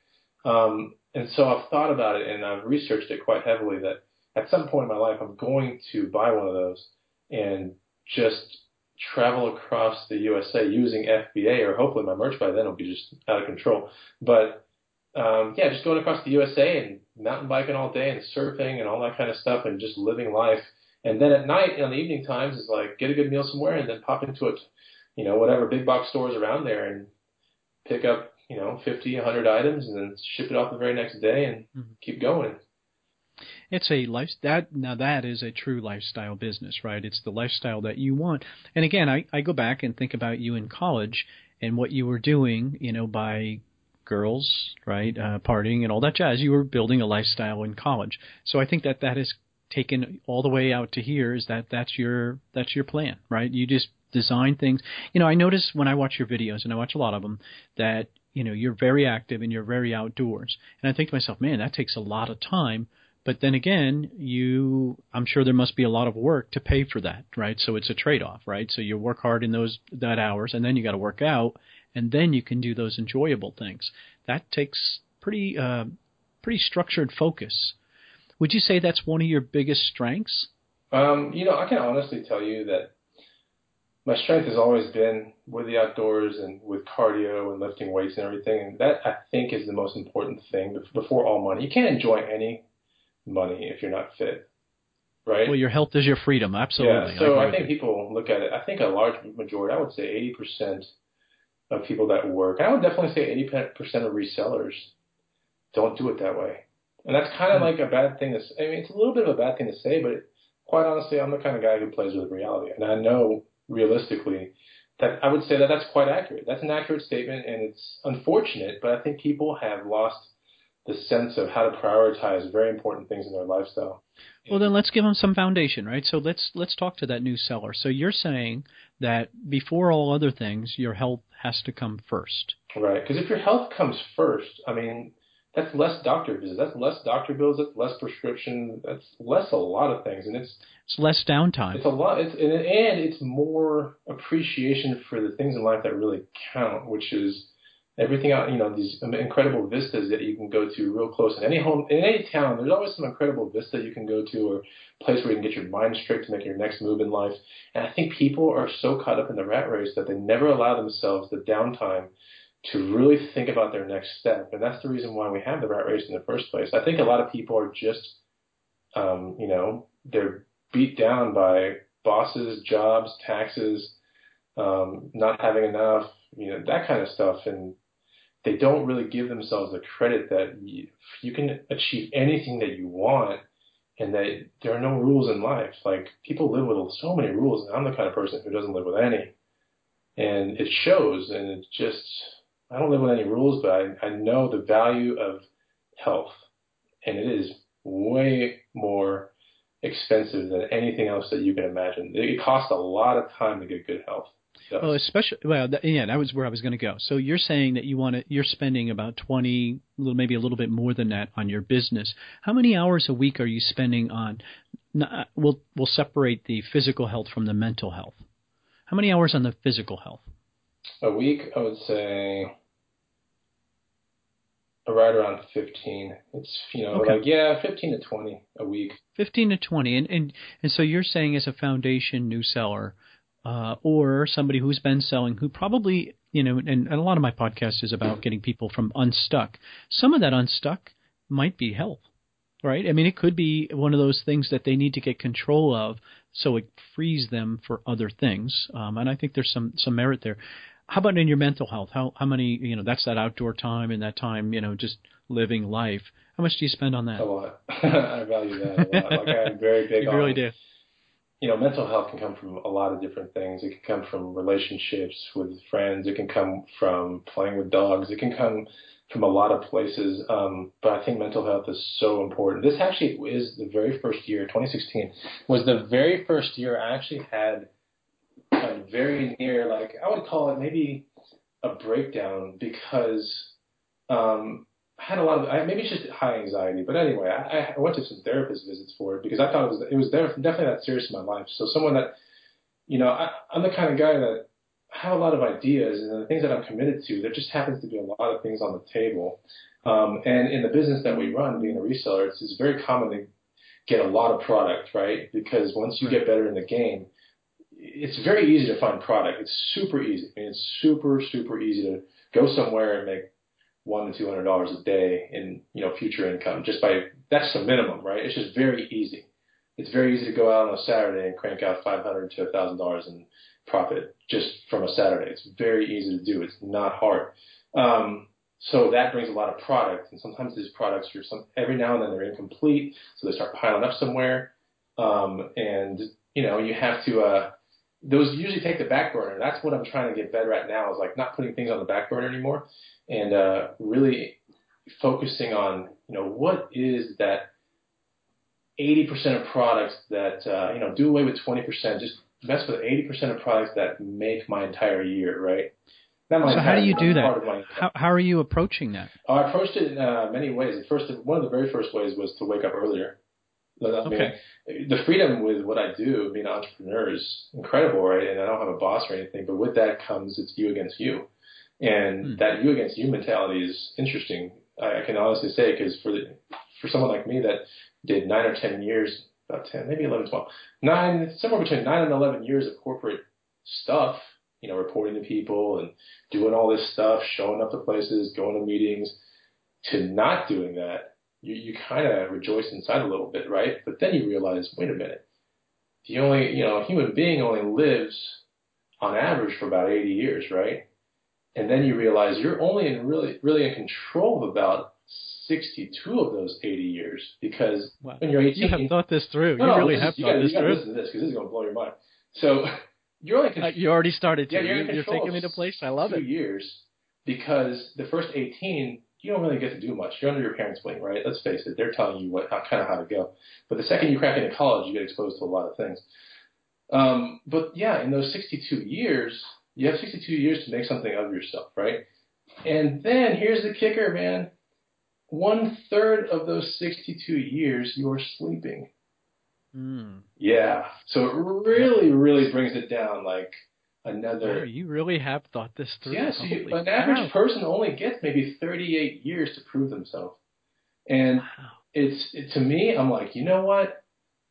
And so I've thought about it, and I've researched it quite heavily, that at some point in my life I'm going to buy one of those and just travel across the USA using FBA, or hopefully my merch by then will be just out of control. But just going across the USA and mountain biking all day and surfing and all that kind of stuff and just living life. And then at night, on the evening times, is like get a good meal somewhere and then pop into it, whatever big box stores around there and pick up, 50, 100 items and then ship it off the very next day and keep going. It's a that is a true lifestyle business, right? It's the lifestyle that you want. And again, I go back and think about you in college and what you were doing, by girls, right, partying and all that jazz. You were building a lifestyle in college. So I think that has taken all the way out to here. Is that's your plan, right? You just design things. I notice when I watch your videos, and I watch a lot of them, that you're very active and you're very outdoors. And I think to myself, man, that takes a lot of time. But then again, I'm sure there must be a lot of work to pay for that, right? So it's a trade-off, right? So you work hard in that hours, and then you got to work out, and then you can do those enjoyable things. That takes pretty structured focus. Would you say that's one of your biggest strengths? I can honestly tell you that my strength has always been with the outdoors and with cardio and lifting weights and everything. And that, I think, is the most important thing before all money. You can't enjoy any money if you're not fit, right? Well, your health is your freedom, absolutely. Yeah, so I think people people look at it, I think a large majority, I would say 80% of people that work, I would definitely say 80% of resellers don't do it that way. And that's kind of like a bad thing to say. I mean, it's a little bit of a bad thing to say, but quite honestly, I'm the kind of guy who plays with reality. And I know realistically that I would say that that's quite accurate. That's an accurate statement, and it's unfortunate, but I think people have lost the sense of how to prioritize very important things in their lifestyle. Well, then let's give them some foundation, right? So let's talk to that new seller. So you're saying that before all other things, your health has to come first. Right, because if your health comes first, I mean, that's less doctor visits, that's less doctor bills, that's less prescription, that's less a lot of things, and it's less downtime. It's a lot, and it's more appreciation for the things in life that really count, which is everything out. These incredible vistas that you can go to real close in any home, in any town. There's always some incredible vista you can go to, or place where you can get your mind straight to make your next move in life. And I think people are so caught up in the rat race that they never allow themselves the downtime to really think about their next step. And that's the reason why we have the rat race in the first place. I think a lot of people are just, they're beat down by bosses, jobs, taxes, not having enough, that kind of stuff. And they don't really give themselves the credit that you can achieve anything that you want, and that there are no rules in life. Like, people live with so many rules, and I'm the kind of person who doesn't live with any. And it shows, and it's just, I don't live with any rules, but I know the value of health, and it is way more expensive than anything else that you can imagine. It costs a lot of time to get good health. Well, that was where I was going to go. So you're saying that you're spending about 20, maybe a little bit more than that on your business. How many hours a week are you spending on? We'll separate the physical health from the mental health. How many hours on the physical health? A week, I would say right around 15. It's, okay. 15 to 20 a week. 15 to 20. And so you're saying, as a foundation new seller, or somebody who's been selling, who probably, and a lot of my podcast is about getting people from unstuck. Some of that unstuck might be health, right? I mean, it could be one of those things that they need to get control of so it frees them for other things. And I think there's some merit there. How about in your mental health? How many, that's that outdoor time and that time, just living life. How much do you spend on that? A lot. I value that a lot. Like, I'm very big on. You really do. Mental health can come from a lot of different things. It can come from relationships with friends. It can come from playing with dogs. It can come from a lot of places. But I think mental health is so important. This actually is the very first year, 2016, was the very first year I actually had a very near, I would call it maybe a breakdown, because I had a lot of, maybe it's just high anxiety, but anyway, I went to some therapist visits for it, because I thought it was definitely that serious in my life. So someone that, I'm the kind of guy that I have a lot of ideas, and the things that I'm committed to, there just happens to be a lot of things on the table. And in the business that we run, being a reseller, it's very common to get a lot of product, right? Because once you get better in the game, it's very easy to find product. It's super easy. I mean, it's super, super easy to go somewhere and make $100 to $200 a day in, future income. That's the minimum, right? It's just very easy. It's very easy to go out on a Saturday and crank out $500 to $1,000 in profit just from a Saturday. It's very easy to do. It's not hard. So that brings a lot of product, and sometimes these products every now and then they're incomplete, so they start piling up somewhere. And you have to. Those usually take the back burner. That's what I'm trying to get better at now, is not putting things on the back burner anymore, and really focusing on, what is that 80% of products that, do away with 20%, just mess with 80% of products that make my entire year, right? So how do you do that? How are you approaching that? I approached it in many ways. One of the very first ways was to wake up earlier. Okay. The freedom with what I do, being an entrepreneur, is incredible, right? And I don't have a boss or anything, but with that comes it's you against you. And that you against you mentality is interesting. I can honestly say, because for someone like me that did 9 or 10 years, about 10, maybe 11, 12, somewhere between 9 and 11 years of corporate stuff, reporting to people and doing all this stuff, showing up to places, going to meetings, to not doing that, you kind of rejoice inside a little bit, right? But then you realize, wait a minute, a human being only lives on average for about 80 years, right? And then you realize you're only really in control of about 62 of those 80 years, because when you're 18, you have thought this through. You really have thought this through. You got to listen to this, because this is going to blow your mind. So you're only you already started to. Yeah, you're taking me to place. I love 2 it. years, because the first 18 you don't really get to do much. You're under your parents' wing, right? Let's face it. They're telling you how to go. But the second you crack into college, you get exposed to a lot of things. But yeah, in those 62 years, you have 62 years to make something of yourself, right? And then here's the kicker, man. 1/3 of those 62 years, you're sleeping. Yeah. So it really, really brings it down like another. Wow, you really have thought this through. Yeah. So an average person only gets maybe 38 years to prove themselves. And to me, I'm like, you know what?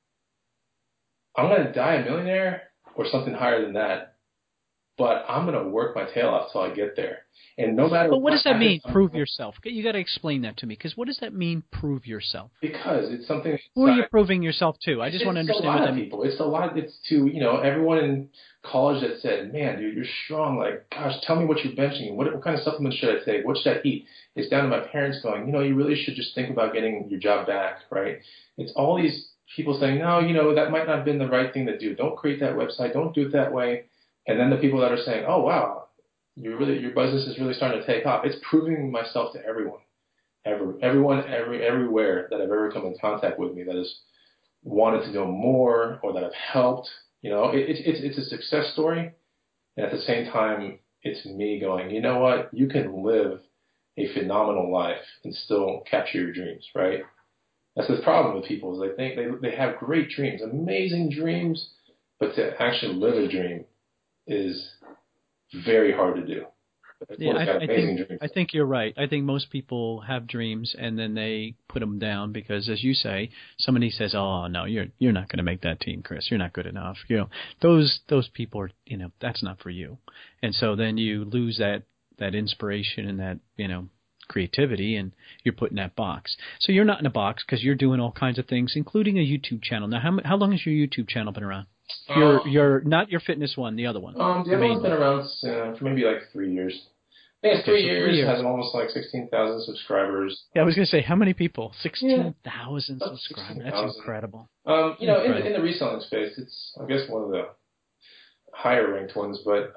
I'm going to die a millionaire or something higher than that. But I'm going to work my tail off till I get there. And no matter what does that mean, prove yourself? You got to explain that to me, because what does that mean, prove yourself? Because it's something. Who are you proving yourself to? I just want to understand what that means. It's a lot. It's to, everyone in college that said, man, dude, you're strong. Like, gosh, tell me what you're benching. What kind of supplements should I take? What should I eat? It's down to my parents going, you really should just think about getting your job back, right? It's all these people saying, no, that might not have been the right thing to do. Don't create that website. Don't do it that way. And then the people that are saying, oh, wow, your business is really starting to take off. It's proving myself to everyone, everywhere that I've ever come in contact with me that has wanted to know more or that I've helped. It's a success story. And at the same time, it's me going, you know what? You can live a phenomenal life and still capture your dreams, right? That's the problem with people, is they think they have great dreams, amazing dreams, but to actually live a dream is very hard to do. Yeah, I think you're right. I think most people have dreams and then they put them down because, as you say, somebody says, "Oh no, you're not going to make that team, Chris. You're not good enough." Those people are, that's not for you. And so then you lose that inspiration and that creativity, and you're put in that box. So you're not in a box because you're doing all kinds of things, including a YouTube channel. Now, how long has your YouTube channel been around? Your not your fitness one, the other one. The other one's been around for maybe like 3 years. I think it's 3 years. 3 years. Has almost like 16,000 subscribers. Yeah, I was going to say, how many people? 16,000 subscribers. That's incredible. Incredible. In the reselling space, it's, I guess, one of the higher ranked ones. But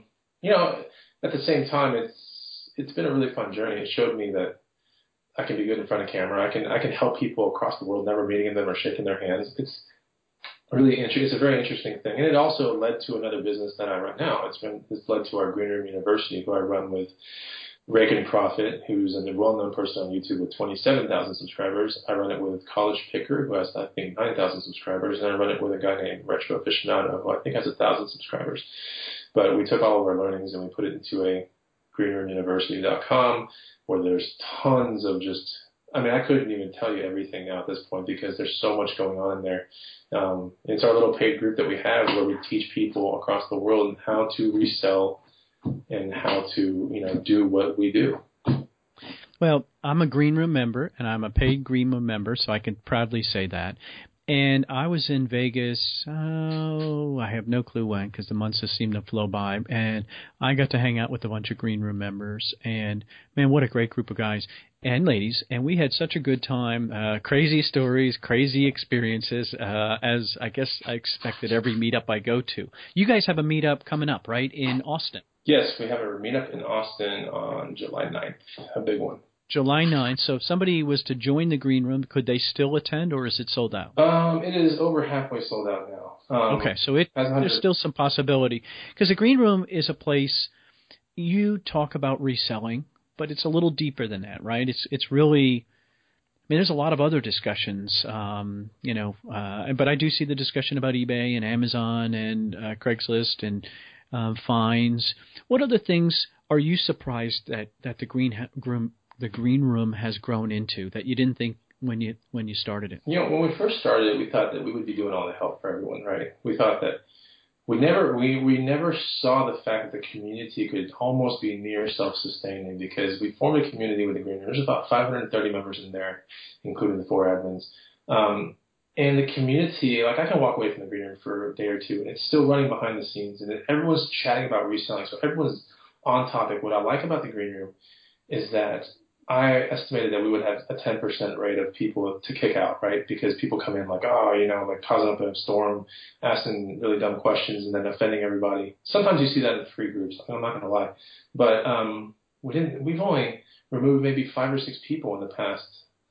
at the same time, it's been a really fun journey. It showed me that I can be good in front of camera. I can help people across the world, never meeting them or shaking their hands. It's a very interesting thing. And it also led to another business that I run now. It's led to our Green Room University, who I run with Reagan Profit, who's a well-known person on YouTube with 27,000 subscribers. I run it with College Picker, who has, I think, 9,000 subscribers. And I run it with a guy named Retro Aficionado, who I think has 1,000 subscribers. But we took all of our learnings and we put it into a greenroomuniversity.com, where there's tons of I couldn't even tell you everything now at this point because there's so much going on in there. It's our little paid group that we have where we teach people across the world how to resell and how to, do what we do. Well, I'm a Green Room member, and I'm a paid Green Room member, so I can proudly say that. And I was in Vegas, I have no clue when, because the months just seem to flow by. And I got to hang out with a bunch of Green Room members. And, man, what a great group of guys and ladies. And we had such a good time, crazy stories, crazy experiences, as I guess I expected every meetup I go to. You guys have a meetup coming up, right, in Austin? Yes, we have a meetup in Austin on July 9th, a big one. July 9th. So if somebody was to join the Green Room, could they still attend, or is it sold out? It is over halfway sold out now. Okay, so there's still some possibility. Because the Green Room is a place you talk about reselling, but it's a little deeper than that, right? It's really, there's a lot of other discussions, but I do see the discussion about eBay and Amazon and Craigslist and fines. What other things are you surprised that the Green Room has grown into that you didn't think when you started it? When we first started it, we thought that we would be doing all the help for everyone, right? We thought that we never saw the fact that the community could almost be near self-sustaining, because we formed a community with the Green Room. There's about 530 members in there, including the 4 admins. And the community, like I can walk away from the green room for a day or two, and it's still running behind the scenes, and everyone's chatting about reselling, so everyone's on topic. What I like about the green room is that I estimated that we would have a 10% rate of people to kick out, right? Because people come in like, like causing up a storm, asking really dumb questions, and then offending everybody. Sometimes you see that in free groups. I'm not going to lie, but we've only removed maybe 5 or 6 people in the past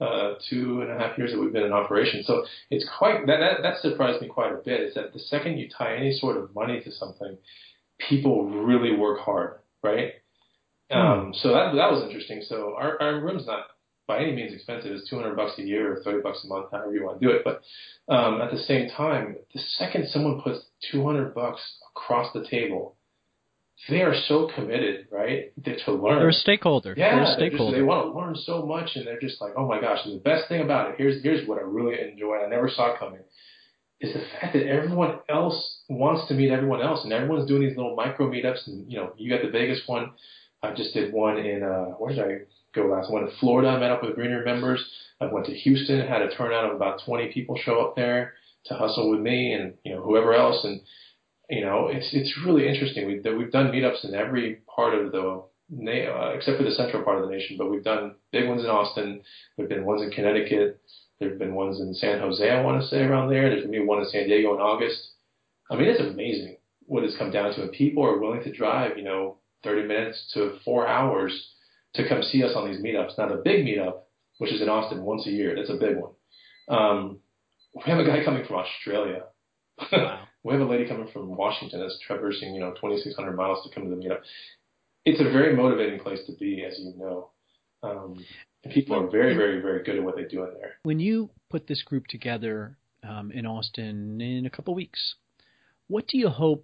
2.5 years that we've been in operation. So it's quite that surprised me quite a bit. Is that the second you tie any sort of money to something, people really work hard, right? So that was interesting. So our room's not by any means expensive. It's $200 a year or $30 a month, however you want to do it. But at the same time, the second someone puts $200 across the table, they are so committed, right, to learn. They're a stakeholder. Yeah, they're a stakeholder. They want to learn so much, and they're just like, oh my gosh. And the best thing about it, here's what I really enjoy, and I never saw it coming, is the fact that everyone else wants to meet everyone else, and everyone's doing these little micro meetups. And you got the Vegas one. I just did one in where did I go last? I went to Florida. I met up with Green Room members. I went to Houston. Had a turnout of about 20 people show up there to hustle with me and whoever else. And it's really interesting. We've done meetups in every part of the except for the central part of the nation, but we've done big ones in Austin. There've been ones in Connecticut. There've been ones in San Jose, I want to say, around there. There's going to be one in San Diego in August. I mean, it's amazing what it's come down to. And people are willing to drive, 30 minutes to 4 hours to come see us on these meetups. Now, the big meetup, which is in Austin once a year, that's a big one. We have a guy coming from Australia. Wow. We have a lady coming from Washington that's traversing, 2,600 miles to come to the meetup. It's a very motivating place to be, as you know. And people are very, very, very good at what they do in there. When you put this group together in Austin in a couple of weeks, what do you hope?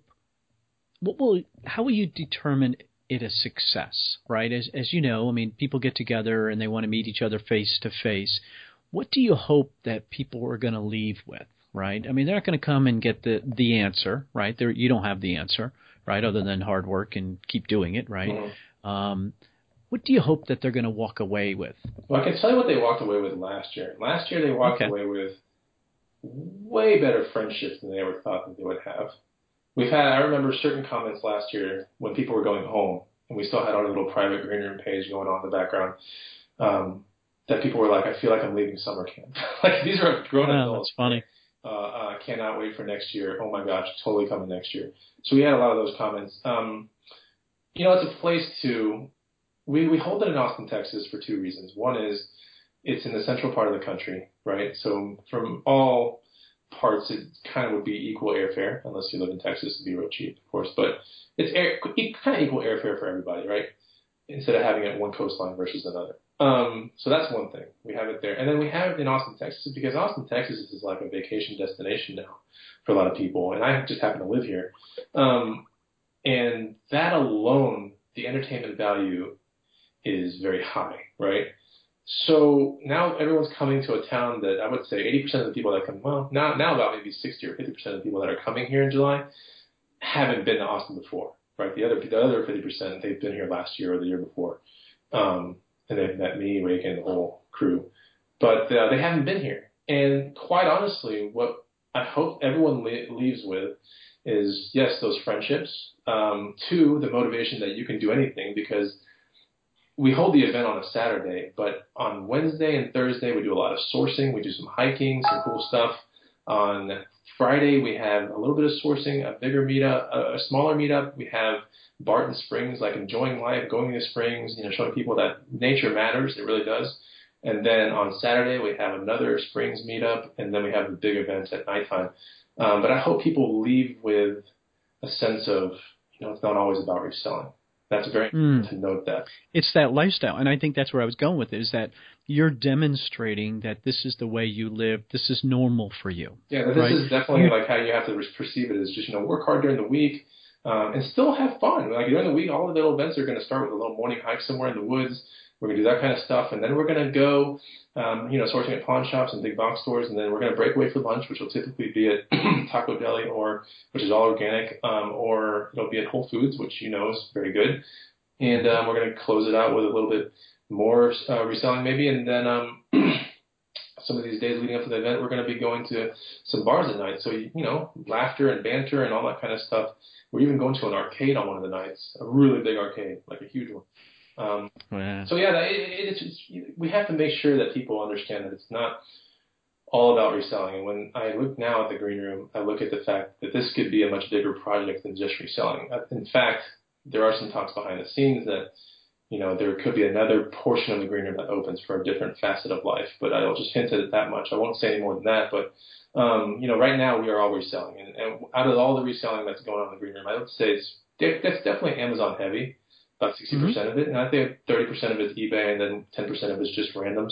How will you determine it a success? Right, as you know, I mean, people get together and they want to meet each other face to face. What do you hope that people are going to leave with? Right, I mean, they're not going to come and get the answer. Right, you don't have the answer. Right, other than hard work and keep doing it. Right. Mm-hmm. What do you hope that they're going to walk away with? Well, I can tell you what they walked away with last year. Last year they walked away with way better friendships than they ever thought that they would have. I remember certain comments last year when people were going home, and we still had our little private green room page going on in the background, that people were like, I feel like I'm leaving summer camp. Like, these are grown adults. That's funny. I cannot wait for next year. Oh my gosh, totally coming next year. So we had a lot of those comments. It's a place we hold it in Austin, Texas for 2 reasons. One is it's in the central part of the country, right? So from all parts, it kind of would be equal airfare, unless you live in Texas, it'd be real cheap, of course. But it's kind of equal airfare for everybody, right? Instead of having it one coastline versus another. So that's one thing. We have it there. And then we have it in Austin, Texas, because Austin, Texas is like a vacation destination now for a lot of people. And I just happen to live here. And that alone, the entertainment value is very high, right? So now everyone's coming to a town that I would say 80% of the people that come, now about maybe 60 or 50% of the people that are coming here in July haven't been to Austin before, right? The other 50%, they've been here last year or the year before. And they've met me, Rake, and the whole crew. But they haven't been here. And quite honestly, what I hope everyone leaves with is, yes, those friendships. 2, the motivation that you can do anything, because we hold the event on a Saturday, but on Wednesday and Thursday we do a lot of sourcing. We do some hiking, some cool stuff. On Friday we have a little bit of sourcing, a bigger meetup, a smaller meetup. We have Barton Springs, like enjoying life, going to springs, showing people that nature matters. It really does. And then on Saturday we have another springs meetup, and then we have the big events at nighttime. But I hope people leave with a sense of, it's not always about reselling. That's very important to note that. It's that lifestyle, and I think that's where I was going with it, is that you're demonstrating that this is the way you live, this is normal for you. Yeah, this is definitely like how you have to perceive it, is just, work hard during the week and still have fun. Like during the week, all of the little events are going to start with a little morning hike somewhere in the woods. We're going to do that kind of stuff, and then we're going to go, sourcing at pawn shops and big box stores, and then we're going to break away for lunch, which will typically be at Taco Deli, which is all organic, or it'll be at Whole Foods, which is very good, and we're going to close it out with a little bit more reselling maybe, and then some of these days leading up to the event, we're going to be going to some bars at night. So, laughter and banter and all that kind of stuff. We're even going to an arcade on one of the nights, a really big arcade, like a huge one. So we have to make sure that people understand that it's not all about reselling. And when I look now at the green room, I look at the fact that this could be a much bigger project than just reselling. In fact, there are some talks behind the scenes that, there could be another portion of the green room that opens for a different facet of life, but I'll just hint at it that much. I won't say any more than that, but, right now we are all reselling. And out of all the reselling that's going on in the green room, I would say that's definitely Amazon heavy, about 60% of it. And I think 30% of it's eBay, and then 10% of it's just randoms.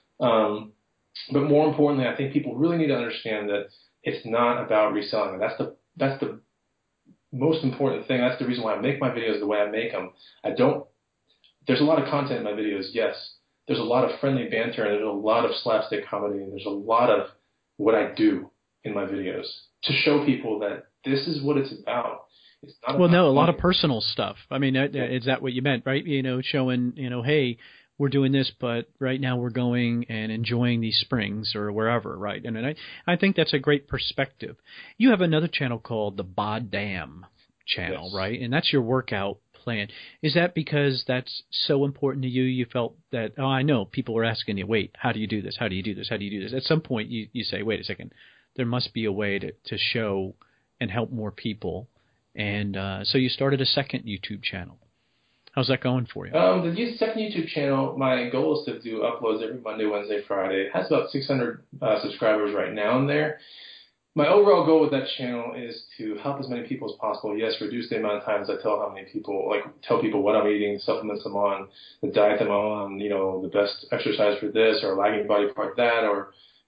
But more importantly, I think people really need to understand that it's not about reselling. That's the most important thing. That's the reason why I make my videos the way I make them. There's a lot of content in my videos, yes. There's a lot of friendly banter, and there's a lot of slapstick comedy, and there's a lot of what I do in my videos to show people that this is what it's about. It's not about a lot of personal stuff. I mean, is that what you meant, right? Showing, hey, we're doing this, but right now we're going and enjoying these springs or wherever, right? And I think that's a great perspective. You have another channel called the Bod Damn channel, yes, right? And that's your workout plan. Is that because that's so important to you? You felt that, I know people were asking you, wait, how do you do this? How do you do this? How do you do this? At some point you say, wait a second, there must be a way to show and help more people. And so you started a second YouTube channel. How's that going for you? The second YouTube channel, my goal is to do uploads every Monday, Wednesday, Friday. It has about 600 subscribers right now in there. My overall goal with that channel is to help as many people as possible. Yes, reduce the amount of times I tell tell people what I'm eating, supplements I'm on, the diet I'm on, the best exercise for this, or lagging body part that, or,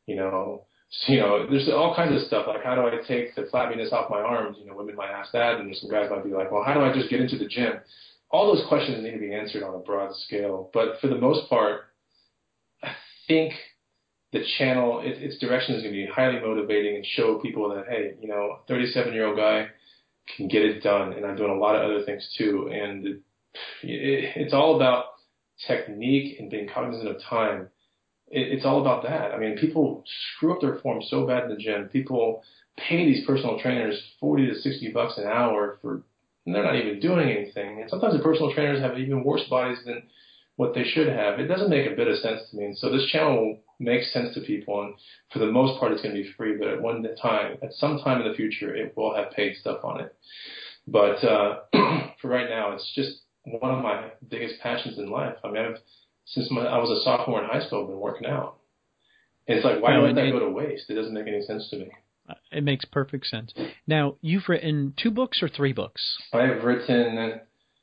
there's all kinds of stuff, like how do I take the flabbiness off my arms? Women might ask that, and some guys might be like, well, how do I just get into the gym? All those questions need to be answered on a broad scale. But for the most part, I think the channel, its direction is going to be highly motivating and show people that, hey, a 37-year-old guy can get it done. And I'm doing a lot of other things too. And it's all about technique and being cognizant of time. It's all about that. I mean, people screw up their form so bad in the gym. People pay these personal trainers $40 to $60 an hour and they're not even doing anything. And sometimes the personal trainers have even worse bodies than what they should have. It doesn't make a bit of sense to me. And so this channel makes sense to people. And for the most part, it's going to be free. But at some time in the future, it will have paid stuff on it. But for right now, it's just one of my biggest passions in life. I mean, since I was a sophomore in high school, I've been working out. And it's like, why would that go to waste? It doesn't make any sense to me. It makes perfect sense. Now, you've written 2 books or 3 books? I have written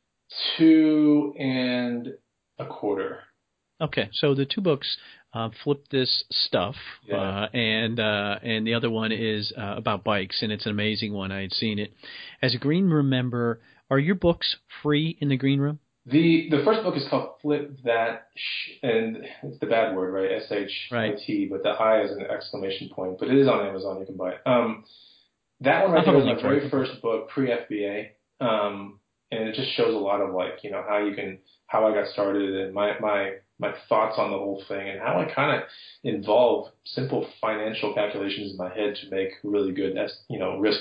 2 and a quarter. Okay, so the 2 books, Flip This Stuff, yeah. And the other one is about bikes, and it's an amazing one. I had seen it. As a Green Room member, are your books free in the Green Room? The first book is called Flip That, and it's the bad word, right? SHIT, right. But the I is an exclamation point. But it is on Amazon. You can buy it. That one right there was my very first book, pre-FBA, and it just shows a lot of how I got started and my thoughts on the whole thing and how I kind of involve simple financial calculations in my head to make really good, risk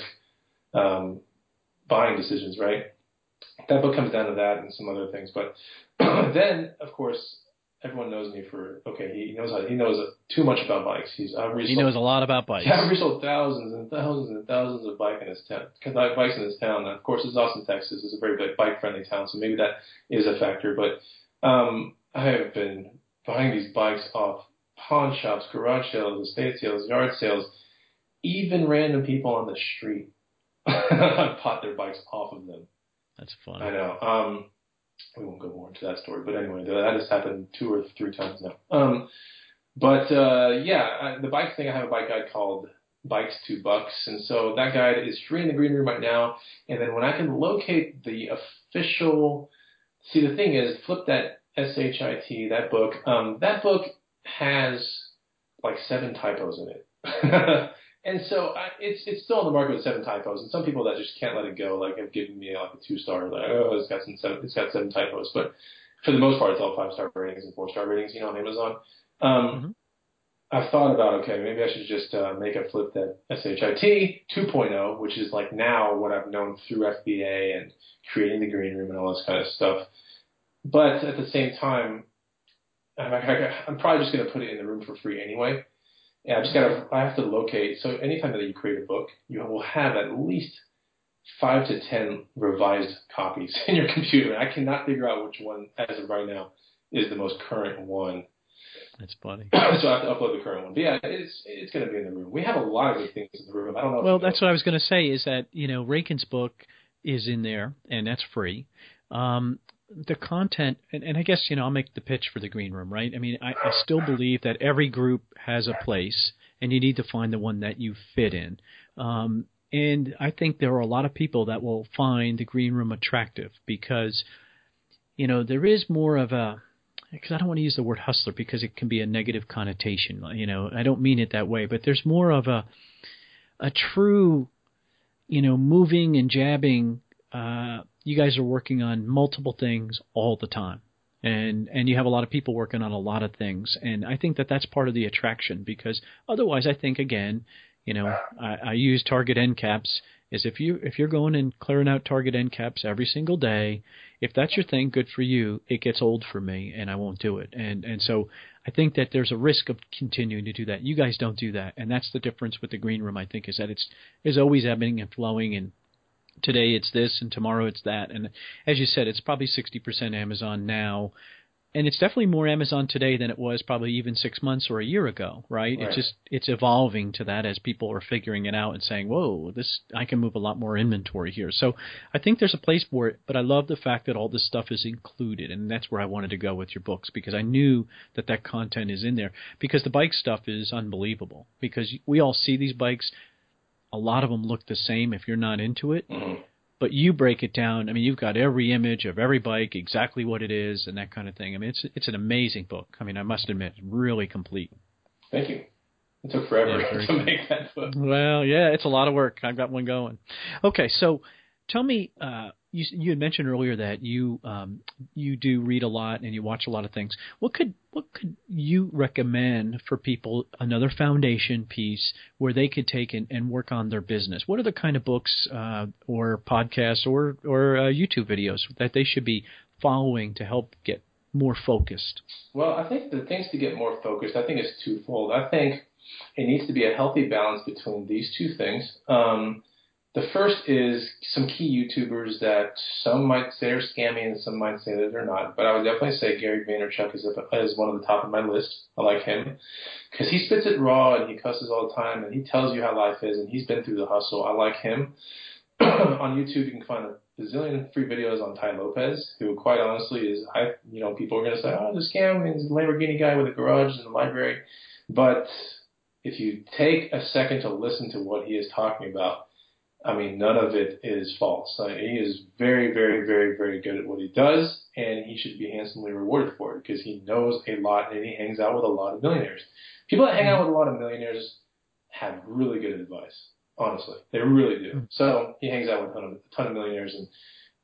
buying decisions, right? That book comes down to that and some other things. But then, of course, everyone knows me for, he knows too much about bikes. He knows a lot about bikes. I've resold thousands and thousands and thousands of bikes in this town. And of course, it's Austin, Texas. It's a very bike-friendly town, so maybe that is a factor. But I have been buying these bikes off pawn shops, garage sales, estate sales, yard sales, even random people on the street. I've bought their bikes off of them. That's fun. I know. We won't go more into that story, but anyway, that has happened 2 or 3 times now. The bike thing, I have a bike guide called Bikes $2, and so that guide is free in the Green Room right now. And then when I can locate the official, the thing is, Flip That SHIT, that book has like 7 typos in it. And so it's still on the market with 7 typos, and some people that just can't let it go, like have given me like a 2-star, like, it's got 7 typos. But for the most part, it's all 5-star ratings and 4-star ratings, on Amazon. I've thought about, okay, maybe I should just make a Flip That SHIT 2.0, which is like now what I've known through FBA and creating the green room and all this kind of stuff. But at the same time, I'm probably just going to put it in the room for free anyway. And I have to locate. So anytime that you create a book, you will have at least 5 to 10 revised copies in your computer. I cannot figure out which one, as of right now, is the most current one. That's funny. So I have to upload the current one. But yeah, it's going to be in the room. We have a lot of good things in the room. I don't know. Well, that's what I was going to say is that, Rakin's book is in there, and that's free. The content, and I guess, I'll make the pitch for the green room, right? I mean, I still believe that every group has a place, and you need to find the one that you fit in. And I think there are a lot of people that will find the green room attractive because, there is more of a, because I don't want to use the word hustler because it can be a negative connotation. I don't mean it that way, but there's more of a true, moving and jabbing. You guys are working on multiple things all the time, and you have a lot of people working on a lot of things, and I think that that's part of the attraction because otherwise, I think again, I use target end caps. Is if you're going and clearing out target end caps every single day, if that's your thing, good for you. It gets old for me, and I won't do it. And so I think that there's a risk of continuing to do that. You guys don't do that, and that's the difference with the green room. I think is that it's always ebbing and flowing, and today it's this, and tomorrow it's that. And as you said, it's probably 60% Amazon now. And it's definitely more Amazon today than it was probably even 6 months or a year ago, right? It's evolving to that as people are figuring it out and saying, whoa, I can move a lot more inventory here. So I think there's a place for it, but I love the fact that all this stuff is included, and that's where I wanted to go with your books because I knew that content is in there because the bike stuff is unbelievable because we all see these bikes. A lot of them look the same if you're not into it. Mm-hmm. But you break it down. I mean, you've got every image of every bike, exactly what it is, and that kind of thing. I mean, it's an amazing book. I mean, I must admit, really complete. Thank you. It took forever to make that book. Well, yeah, it's a lot of work. I've got one going. Okay, so tell me, you had mentioned earlier that you do read a lot and you watch a lot of things. What could you recommend for people, another foundation piece where they could take and work on their business? What are the kind of books or podcasts or YouTube videos that they should be following to help get more focused? Well, I think the things to get more focused, I think is twofold. I think it needs to be a healthy balance between these two things. The first is some key YouTubers that some might say are scammy and some might say that they're not. But I would definitely say Gary Vaynerchuk is one of the top of my list. I like him because he spits it raw and he cusses all the time and he tells you how life is and he's been through the hustle. I like him. On YouTube, you can find a bazillion free videos on Tai Lopez, who quite honestly is, people are going to say, oh, it's a scam. He's a Lamborghini guy with a garage and a library. But if you take a second to listen to what he is talking about, I mean, none of it is false. He is very, very, very, very good at what he does, and he should be handsomely rewarded for it because he knows a lot and he hangs out with a lot of millionaires. People that hang out with a lot of millionaires have really good advice, honestly. They really do. So he hangs out with a ton of millionaires, and,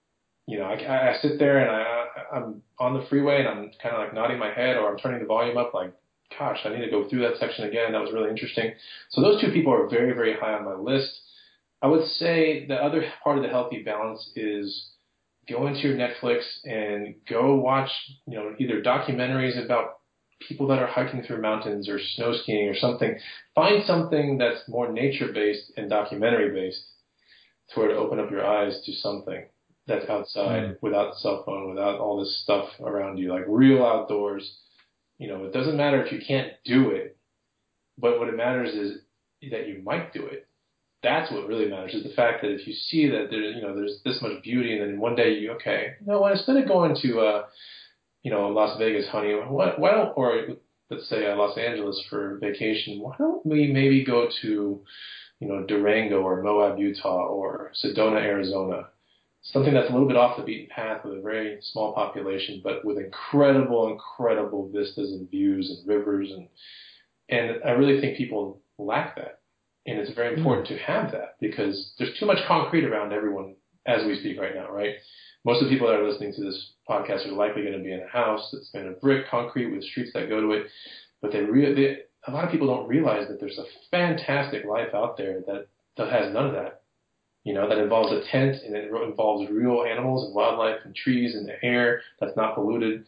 I sit there and I'm on the freeway and I'm kind of like nodding my head or I'm turning the volume up like, gosh, I need to go through that section again. That was really interesting. So those two people are very, very high on my list. I would say the other part of the healthy balance is go into your Netflix and go watch, either documentaries about people that are hiking through mountains or snow skiing or something. Find something that's more nature-based and documentary-based to open up your eyes to something that's outside without the cell phone, without all this stuff around you, like real outdoors. It doesn't matter if you can't do it, but what it matters is that you might do it. That's what really matters, is the fact that if you see that there's this much beauty, and then one day instead of going to Las Vegas, honey, why don't, or let's say Los Angeles for vacation, why don't we maybe go to Durango or Moab, Utah, or Sedona, Arizona, something that's a little bit off the beaten path with a very small population, but with incredible vistas and views and rivers, and I really think people lack that. And it's very important to have that because there's too much concrete around everyone as we speak right now, right? Most of the people that are listening to this podcast are likely going to be in a house that's made of brick, concrete with streets that go to it. But a lot of people don't realize that there's a fantastic life out there that has none of that. That involves a tent, and it involves real animals and wildlife and trees and the air that's not polluted.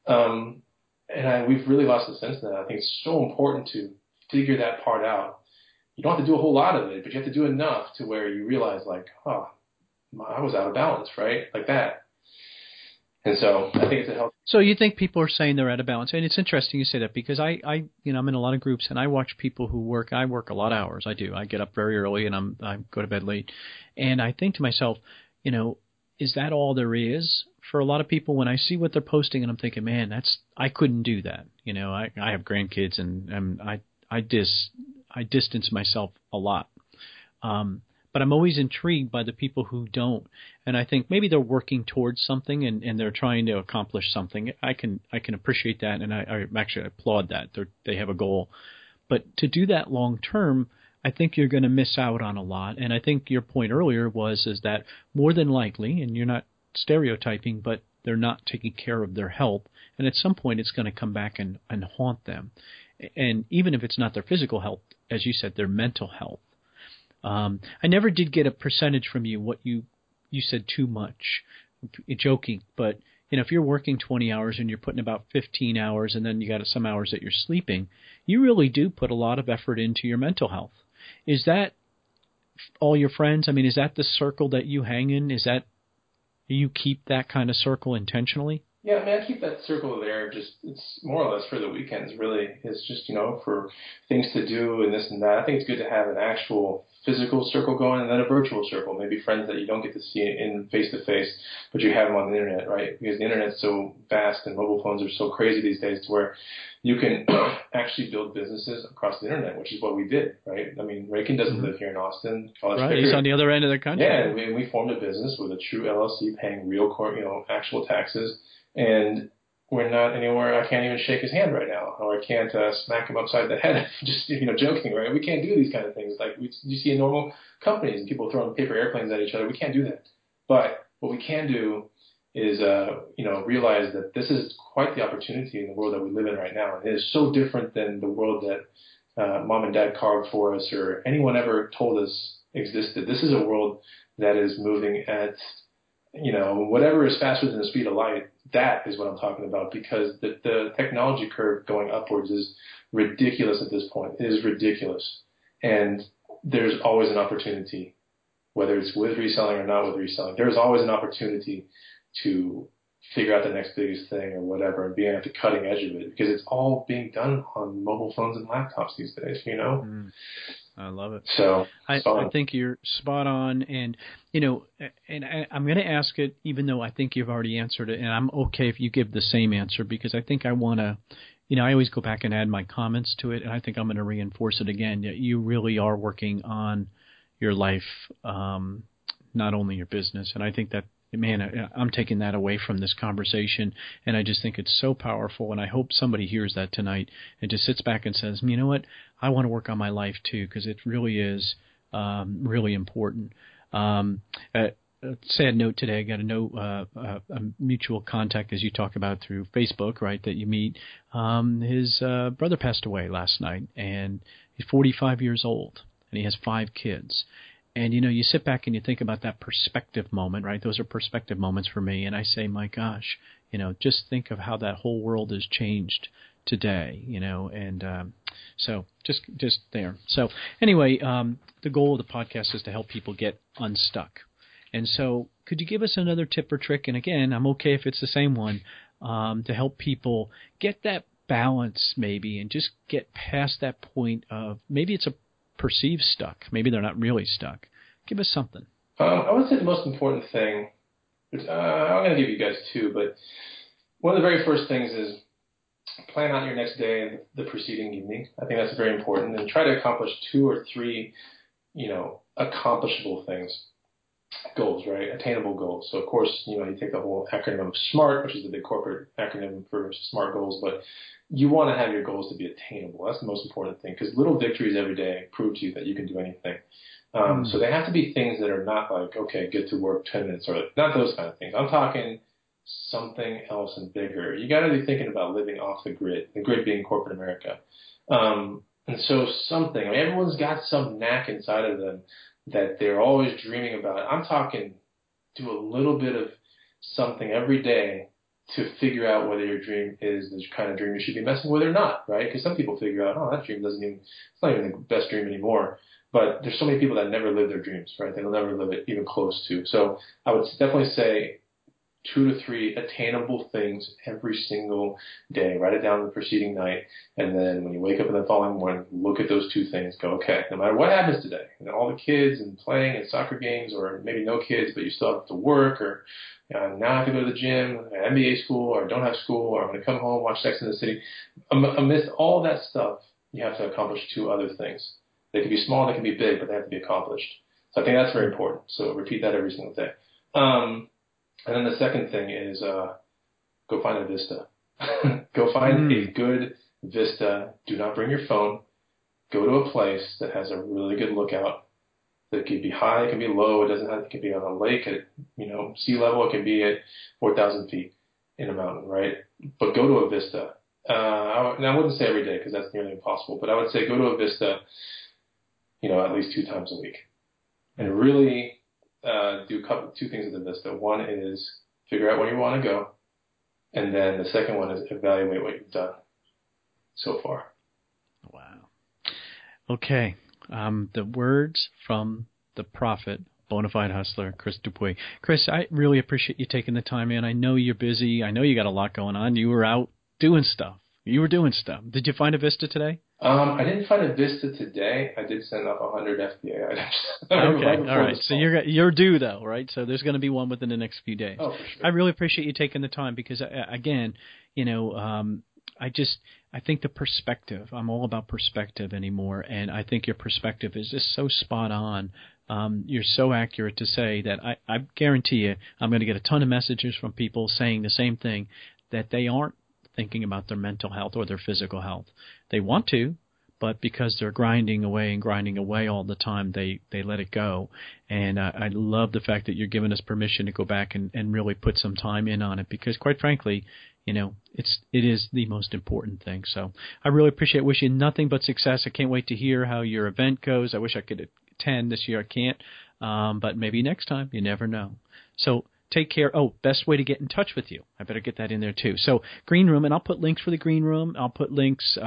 We've really lost the sense of that. I think it's so important to figure that part out. You don't have to do a whole lot of it, but you have to do enough to where you realize, like, oh, I was out of balance, right? Like that. And so I think it's a healthy. So you think people are saying they're out of balance? And it's interesting you say that, because I'm in a lot of groups, and I watch people who work. I work a lot of hours. I do. I get up very early and I go to bed late. And I think to myself, is that all there is for a lot of people? When I see what they're posting, and I'm thinking, man, I couldn't do that. I have grandkids, and I distance myself a lot. But I'm always intrigued by the people who don't. And I think maybe they're working towards something and they're trying to accomplish something. I can appreciate that, and I actually applaud that. They have a goal. But to do that long term, I think you're going to miss out on a lot. And I think your point earlier is that more than likely, and you're not stereotyping, but they're not taking care of their health. And at some point it's going to come back and haunt them. And even if it's not their physical health, as you said, their mental health. I never did get a percentage from you what you said too much, joking, but if you're working 20 hours and you're putting about 15 hours and then you got some hours that you're sleeping, you really do put a lot of effort into your mental health. Is that all your friends? I mean, is that the circle that you hang in? You keep that kind of circle intentionally? Yeah, I mean, I keep that circle there. It's more or less for the weekends, really. It's just, for things to do and this and that. I think it's good to have an actual physical circle going and then a virtual circle, maybe friends that you don't get to see in face-to-face, but you have them on the internet, right? Because the internet's so vast and mobile phones are so crazy these days to where you can actually build businesses across the internet, which is what we did, right? I mean, Raykin doesn't live here in Austin. Right, he's on the other end of the country. Yeah, and we formed a business with a true LLC paying real, actual taxes. And we're not anywhere. I can't even shake his hand right now, or I can't smack him upside the head. Just joking, right? We can't do these kind of things like you see in normal companies and people throwing paper airplanes at each other. We can't do that. But what we can do is realize that this is quite the opportunity in the world that we live in right now. And it is so different than the world that mom and dad carved for us or anyone ever told us existed. This is a world that is moving at whatever is faster than the speed of light. That is what I'm talking about, because the technology curve going upwards is ridiculous at this point. It is ridiculous. And there's always an opportunity, whether it's with reselling or not with reselling. There's always an opportunity to figure out the next biggest thing or whatever and being at the cutting edge of it, because it's all being done on mobile phones and laptops these days, I love it. So I think you're spot on, and I'm going to ask it, even though I think you've already answered it, and I'm okay if you give the same answer, because I think I want to. I always go back and add my comments to it, and I think I'm going to reinforce it again. That you really are working on your life, not only your business, and I think that. Man, I'm taking that away from this conversation, and I just think it's so powerful, and I hope somebody hears that tonight and just sits back and says, you know what, I want to work on my life too, because it really is really important. A sad note today, I got a mutual contact, as you talk about, through Facebook, right, that you meet. His brother passed away last night, and he's 45 years old, and he has 5 kids. And, you sit back and you think about that perspective moment, right? Those are perspective moments for me. And I say, my gosh, just think of how that whole world has changed today, and so just there. So anyway, the goal of the podcast is to help people get unstuck. And so could you give us another tip or trick? And again, I'm okay if it's the same one, to help people get that balance maybe and just get past that point of maybe it's a perceived stuck. Maybe they're not really stuck. Give us something. I would say the most important thing, which I'm going to give you guys 2, but one of the very first things is plan out your next day and the preceding evening. I think that's very important, and try to accomplish 2 or 3, accomplishable things, goals, right? Attainable goals. So of course, you take the whole acronym of SMART, which is the big corporate acronym for SMART goals, but you want to have your goals to be attainable. That's the most important thing, because little victories every day prove to you that you can do anything. So they have to be things that are not like, okay, get to work 10 minutes, or not those kind of things. I'm talking something else and bigger. You got to be thinking about living off the grid being corporate America. And so something, I mean, everyone's got some knack inside of them that they're always dreaming about. I'm talking do a little bit of something every day to figure out whether your dream is the kind of dream you should be messing with or not, right? Because some people figure out, oh, that dream it's not even the best dream anymore. But there's so many people that never live their dreams, right? They'll never live it even close to. So I would definitely say 2 to 3 attainable things every single day. Write it down the preceding night. And then when you wake up in the following morning, look at those 2 things. Go, okay, no matter what happens today, all the kids and playing and soccer games, or maybe no kids, but you still have to work, or now I have to go to the gym, MBA school, or don't have school, or I'm going to come home, watch Sex and the City. Amidst all that stuff, you have to accomplish 2 other things. They can be small, they can be big, but they have to be accomplished. So I think that's very important. So repeat that every single day. And then the second thing is go find a vista. Go find a good vista. Do not bring your phone. Go to a place that has a really good lookout. That can be high, it can be low. It can be on a lake at sea level. It can be at 4,000 feet in a mountain, right? But go to a vista. And I wouldn't say every day because that's nearly impossible. But I would say go to a vista, at least 2 times a week, and really do 2 things at the vista. One is figure out where you want to go, and then the second one is evaluate what you've done so far. Wow. Okay. The words from the prophet, Bonafide Hustler, Chris Dupuy. Chris, I really appreciate you taking the time in. I know you're busy. I know you got a lot going on. You were out doing stuff. Did you find a vista today? I didn't find a vista today. I did send up 100 FBA items. Okay, all right. So you're due, though, right? So there's going to be one within the next few days. Oh, for sure. I really appreciate you taking the time because, again, I think the perspective, I'm all about perspective anymore, and I think your perspective is just so spot on. You're so accurate to say that I guarantee you I'm going to get a ton of messages from people saying the same thing, that they aren't thinking about their mental health or their physical health. They want to, but because they're grinding away all the time, they let it go. And I love the fact that you're giving us permission to go back and really put some time in on it because, quite frankly, it is the most important thing. So I really appreciate it. Wish you nothing but success. I can't wait to hear how your event goes. I wish I could attend this year. I can't, but maybe next time. You never know. So take care. Oh, best way to get in touch with you. I better get that in there too. So Green Room, and I'll put links for the Green Room. I'll put links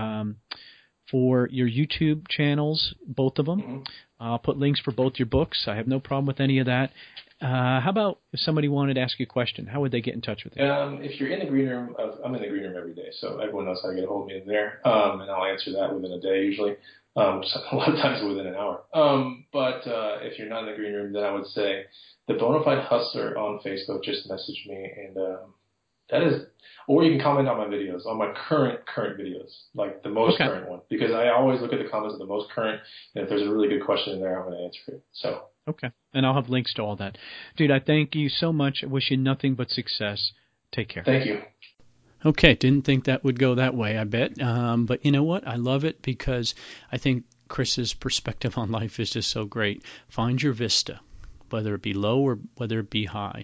for your YouTube channels, both of them. Mm-hmm. I'll put links for both your books. I have no problem with any of that. How about if somebody wanted to ask you a question? How would they get in touch with you? If you're in the Green Room, I'm in the Green Room every day, so everyone knows how to get a hold of me in there, and I'll answer that within a day usually. A lot of times within an hour. But if you're not in the Green Room, then I would say the Bonafide Hustler on Facebook. Just message me, and that is, or you can comment on my videos, on my current videos, like the most current one, because I always look at the comments of the most current, and if there's a really good question in there, I'm going to answer it. So. Okay, and I'll have links to all that. Dude, I thank you so much. I wish you nothing but success. Take care. Thank you. Okay, didn't think that would go that way, I bet. But you know what? I love it because I think Chris's perspective on life is just so great. Find your vista, whether it be low or whether it be high.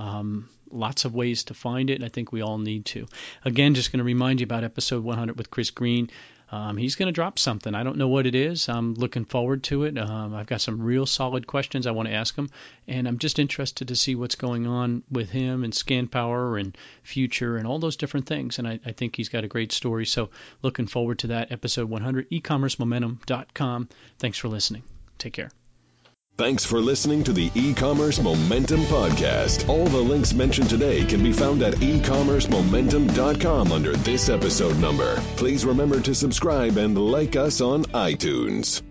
Lots of ways to find it. I think we all need to. Again, just going to remind you about episode 100 with Chris Green. He's going to drop something. I don't know what it is. I'm looking forward to it. I've got some real solid questions I want to ask him, and I'm just interested to see what's going on with him and ScanPower and Future and all those different things, and I think he's got a great story. So looking forward to that, episode 100, ecommercemomentum.com. Thanks for listening. Take care. Thanks for listening to the E-Commerce Momentum Podcast. All the links mentioned today can be found at ecommercemomentum.com under this episode number. Please remember to subscribe and like us on iTunes.